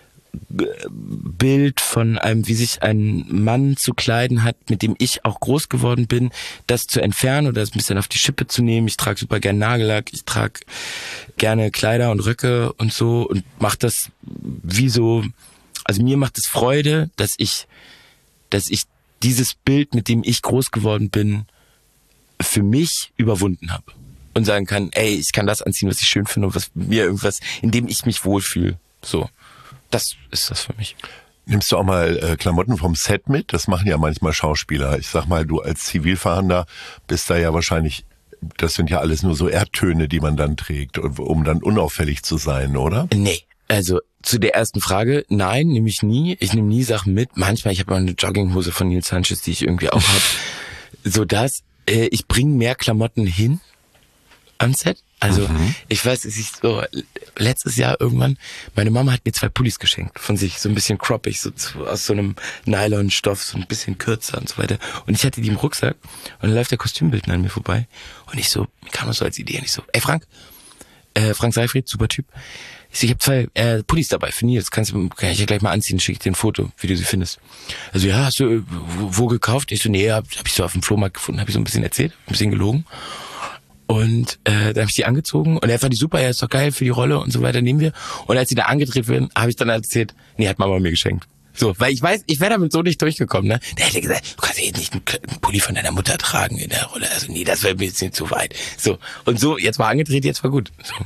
Bild von einem, wie sich ein Mann zu kleiden hat, mit dem ich auch groß geworden bin, das zu entfernen oder das ein bisschen auf die Schippe zu nehmen. Ich trage super gern Nagellack, ich trage gerne Kleider und Röcke und so und mache das also mir macht es Freude, dass ich dieses Bild, mit dem ich groß geworden bin, für mich überwunden habe und sagen kann, ey, ich kann das anziehen, was ich schön finde und was mir irgendwas, in dem ich mich wohlfühle. So. Das ist das für mich. Nimmst du auch mal Klamotten vom Set mit? Das machen ja manchmal Schauspieler. Ich sag mal, du als Zivilfahrender bist da ja wahrscheinlich, das sind ja alles nur so Erdtöne, die man dann trägt, um dann unauffällig zu sein, oder? Nee, also zu der ersten Frage, nein, nehme ich nie. Ich nehme nie Sachen mit. Manchmal, ich habe mal eine Jogginghose von Neil Sanchez, die ich irgendwie auch habe. Ich bringe mehr Klamotten hin am Set. Also ich weiß, es ist so, letztes Jahr irgendwann, meine Mama hat mir 2 Pullis geschenkt von sich, so ein bisschen croppig, so aus so einem Nylonstoff, so ein bisschen kürzer und so weiter. Und ich hatte die im Rucksack und dann läuft der Kostümbildner an mir vorbei und ich so, mir kam das so als Idee und ich so, ey Frank Seifried, super Typ. Ich so, ich habe 2 Pullis dabei für Nils, kann ich ja gleich mal anziehen, schicke ich dir ein Foto, wie du sie findest. Also ja, hast du wo gekauft? Ich so, nee, hab ich so auf dem Flohmarkt gefunden, habe ich so ein bisschen erzählt, ein bisschen gelogen. Und da habe ich die angezogen und er fand die super, ja, ist doch geil für die Rolle und so weiter, nehmen wir. Und als die da angedreht werden, habe ich dann erzählt, nee, hat Mama mir geschenkt. So, weil ich weiß, ich wäre damit so nicht durchgekommen, ne? Der hätte gesagt, du kannst ja nicht einen Pulli von deiner Mutter tragen in der Rolle. Also nee, das wäre mir jetzt nicht zu weit. So, und so, jetzt war angedreht, jetzt war gut. So.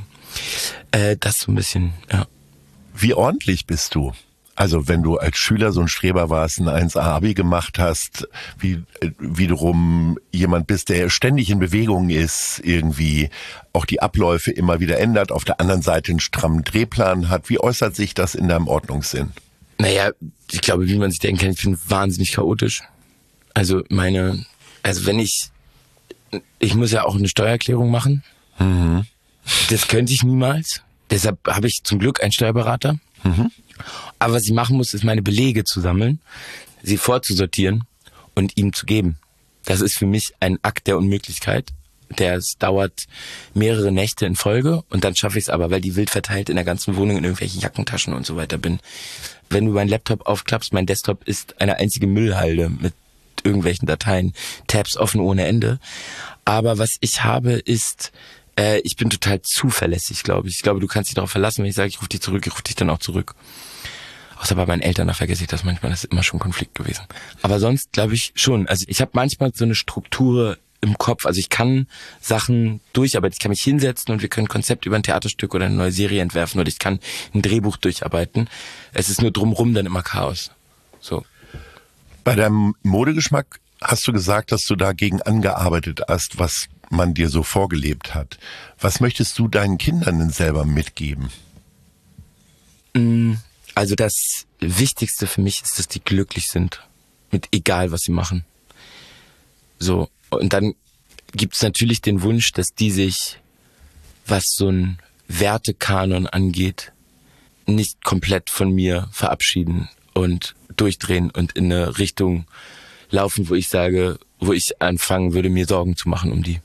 Das so ein bisschen, ja. Wie ordentlich bist du? Also wenn du als Schüler so ein Streber warst, ein 1A-Abi gemacht hast, wie wiederum jemand bist, der ständig in Bewegung ist, irgendwie auch die Abläufe immer wieder ändert, auf der anderen Seite einen strammen Drehplan hat. Wie äußert sich das in deinem Ordnungssinn? Naja, ich glaube, wie man sich denken kann, ich bin wahnsinnig chaotisch. Also wenn ich muss ja auch eine Steuererklärung machen. Mhm. Das könnte ich niemals. Deshalb habe ich zum Glück einen Steuerberater. Mhm. Aber was ich machen muss, ist meine Belege zu sammeln, sie vorzusortieren und ihm zu geben. Das ist für mich ein Akt der Unmöglichkeit. Es dauert mehrere Nächte in Folge und dann schaffe ich es aber, weil die wild verteilt in der ganzen Wohnung in irgendwelchen Jackentaschen und so weiter bin. Wenn du meinen Laptop aufklappst, mein Desktop ist eine einzige Müllhalde mit irgendwelchen Dateien, Tabs offen ohne Ende. Aber was ich habe ist, ich bin total zuverlässig, glaube ich. Ich glaube, du kannst dich darauf verlassen, wenn ich sage, ich rufe dich zurück, ich rufe dich dann auch zurück. Außer bei meinen Eltern, da vergesse ich das manchmal, das ist immer schon ein Konflikt gewesen. Aber sonst glaube ich schon. Also ich habe manchmal so eine Struktur im Kopf. Also ich kann Sachen durcharbeiten. Ich kann mich hinsetzen und wir können ein Konzept über ein Theaterstück oder eine neue Serie entwerfen oder ich kann ein Drehbuch durcharbeiten. Es ist nur drumrum dann immer Chaos. So. Bei deinem Modegeschmack hast du gesagt, dass du dagegen angearbeitet hast, was man dir so vorgelebt hat. Was möchtest du deinen Kindern denn selber mitgeben? Also das Wichtigste für mich ist, dass die glücklich sind. Mit egal, was sie machen. So. Und dann gibt's natürlich den Wunsch, dass die sich, was so ein Wertekanon angeht, nicht komplett von mir verabschieden und durchdrehen und in eine Richtung laufen, wo ich sage, wo ich anfangen würde, mir Sorgen zu machen um die.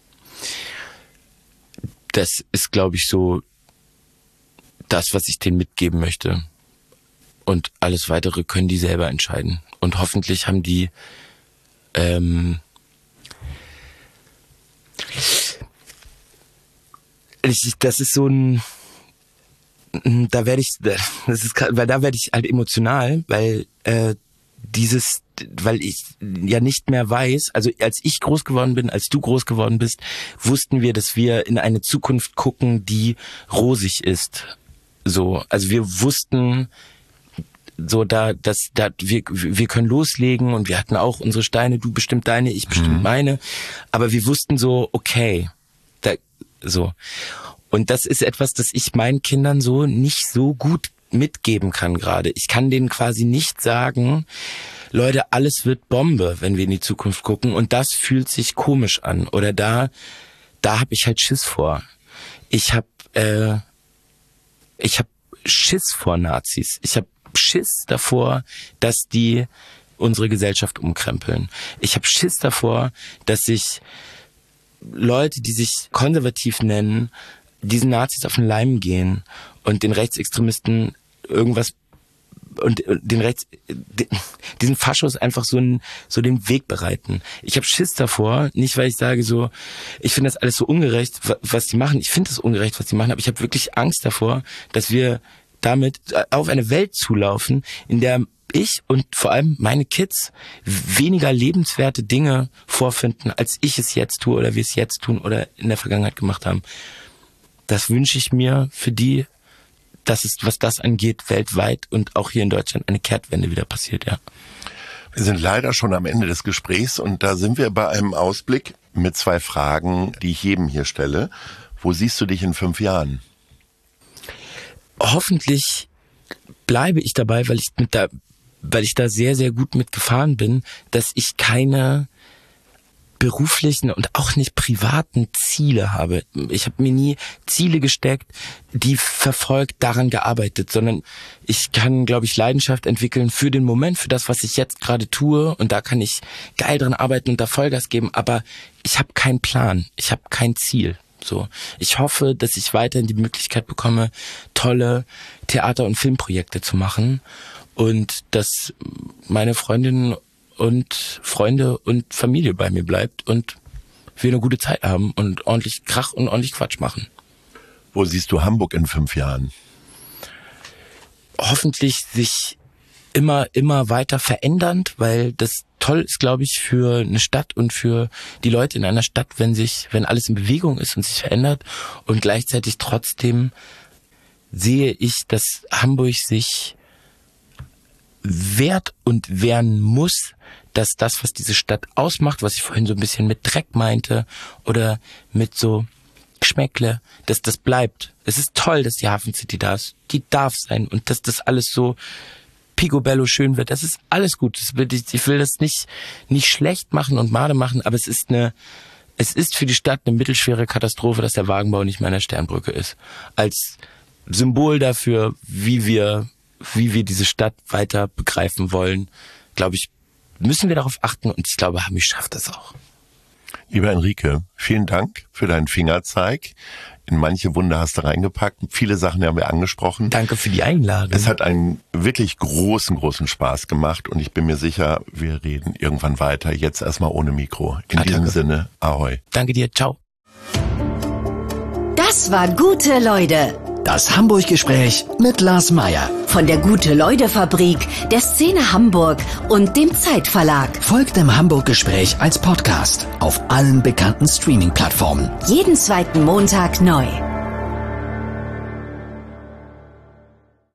Das ist, glaube ich, so das, was ich denen mitgeben möchte. Und alles Weitere können die selber entscheiden. Und hoffentlich haben die das ist so ein, da werde ich halt emotional, weil weil ich ja nicht mehr weiß, also als ich groß geworden bin, als du groß geworden bist, wussten wir, dass wir in eine Zukunft gucken, die rosig ist. So, also wir wussten so wir können loslegen und wir hatten auch unsere Steine, du bestimmt deine, ich bestimmt meine, aber wir wussten so, okay, so. Und das ist etwas, das ich meinen Kindern so nicht so gut mitgeben kann gerade. Ich kann denen quasi nicht sagen, Leute, alles wird Bombe, wenn wir in die Zukunft gucken und das fühlt sich komisch an. Oder da habe ich halt Schiss vor. Ich hab Schiss vor Nazis. Ich habe Schiss davor, dass die unsere Gesellschaft umkrempeln. Ich habe Schiss davor, dass sich Leute, die sich konservativ nennen, diesen Nazis auf den Leim gehen und den Rechtsextremisten irgendwas und diesen Faschos einfach so den Weg bereiten. Ich habe Schiss davor, nicht weil ich sage so, ich finde das alles so ungerecht, was die machen. Ich finde das ungerecht, was die machen, aber ich habe wirklich Angst davor, dass wir damit auf eine Welt zulaufen, in der ich und vor allem meine Kids weniger lebenswerte Dinge vorfinden, als ich es jetzt tue oder wir es jetzt tun oder in der Vergangenheit gemacht haben. Das wünsche ich mir für die, dass es, was das angeht, weltweit und auch hier in Deutschland eine Kehrtwende wieder passiert, ja. Wir sind leider schon am Ende des Gesprächs und da sind wir bei einem Ausblick mit 2 Fragen, die ich jedem hier stelle. Wo siehst du dich in 5 Jahren? Hoffentlich bleibe ich dabei, weil ich da sehr, sehr gut mitgefahren bin, dass ich keine beruflichen und auch nicht privaten Ziele habe. Ich habe mir nie Ziele gesteckt, die verfolgt, daran gearbeitet, sondern ich kann, glaube ich, Leidenschaft entwickeln für den Moment, für das, was ich jetzt gerade tue und da kann ich geil dran arbeiten und da Vollgas geben, aber ich habe keinen Plan, ich habe kein Ziel. So, ich hoffe, dass ich weiterhin die Möglichkeit bekomme, tolle Theater- und Filmprojekte zu machen und dass meine Freundinnen und Freunde und Familie bei mir bleibt und wir eine gute Zeit haben und ordentlich Krach und ordentlich Quatsch machen. Wo siehst du Hamburg in 5 Jahren? Hoffentlich sich immer weiter verändernd, weil das toll ist, glaube ich, für eine Stadt und für die Leute in einer Stadt, wenn alles in Bewegung ist und sich verändert und gleichzeitig trotzdem sehe ich, dass Hamburg sich wehrt und wehren muss, dass das, was diese Stadt ausmacht, was ich vorhin so ein bisschen mit Dreck meinte oder mit so Geschmäckle, dass das bleibt. Es ist toll, dass die Hafen City da ist. Die darf sein und dass das alles so picobello schön wird. Das ist alles gut. Ich will das nicht schlecht machen und made machen, aber es ist für die Stadt eine mittelschwere Katastrophe, dass der Wagenbau nicht mehr an der Sternbrücke ist. Als Symbol dafür, wie wir diese Stadt weiter begreifen wollen, glaube ich, müssen wir darauf achten und ich glaube, Hamburg schafft das auch. Lieber Enrique, vielen Dank für deinen Fingerzeig In manche Wunder hast du reingepackt. Viele Sachen haben wir angesprochen. Danke für die Einladung. Es hat einen wirklich großen Spaß gemacht und ich bin mir sicher, wir reden irgendwann weiter. Jetzt erstmal ohne Mikro. In diesem Sinne, ahoi. Danke dir, ciao. Das war Gute Leute. Das Hamburg-Gespräch mit Lars Meyer. Von der Gute-Leute-Fabrik, der Szene Hamburg und dem Zeitverlag. Folgt dem Hamburg-Gespräch als Podcast auf allen bekannten Streaming-Plattformen. Jeden zweiten Montag neu.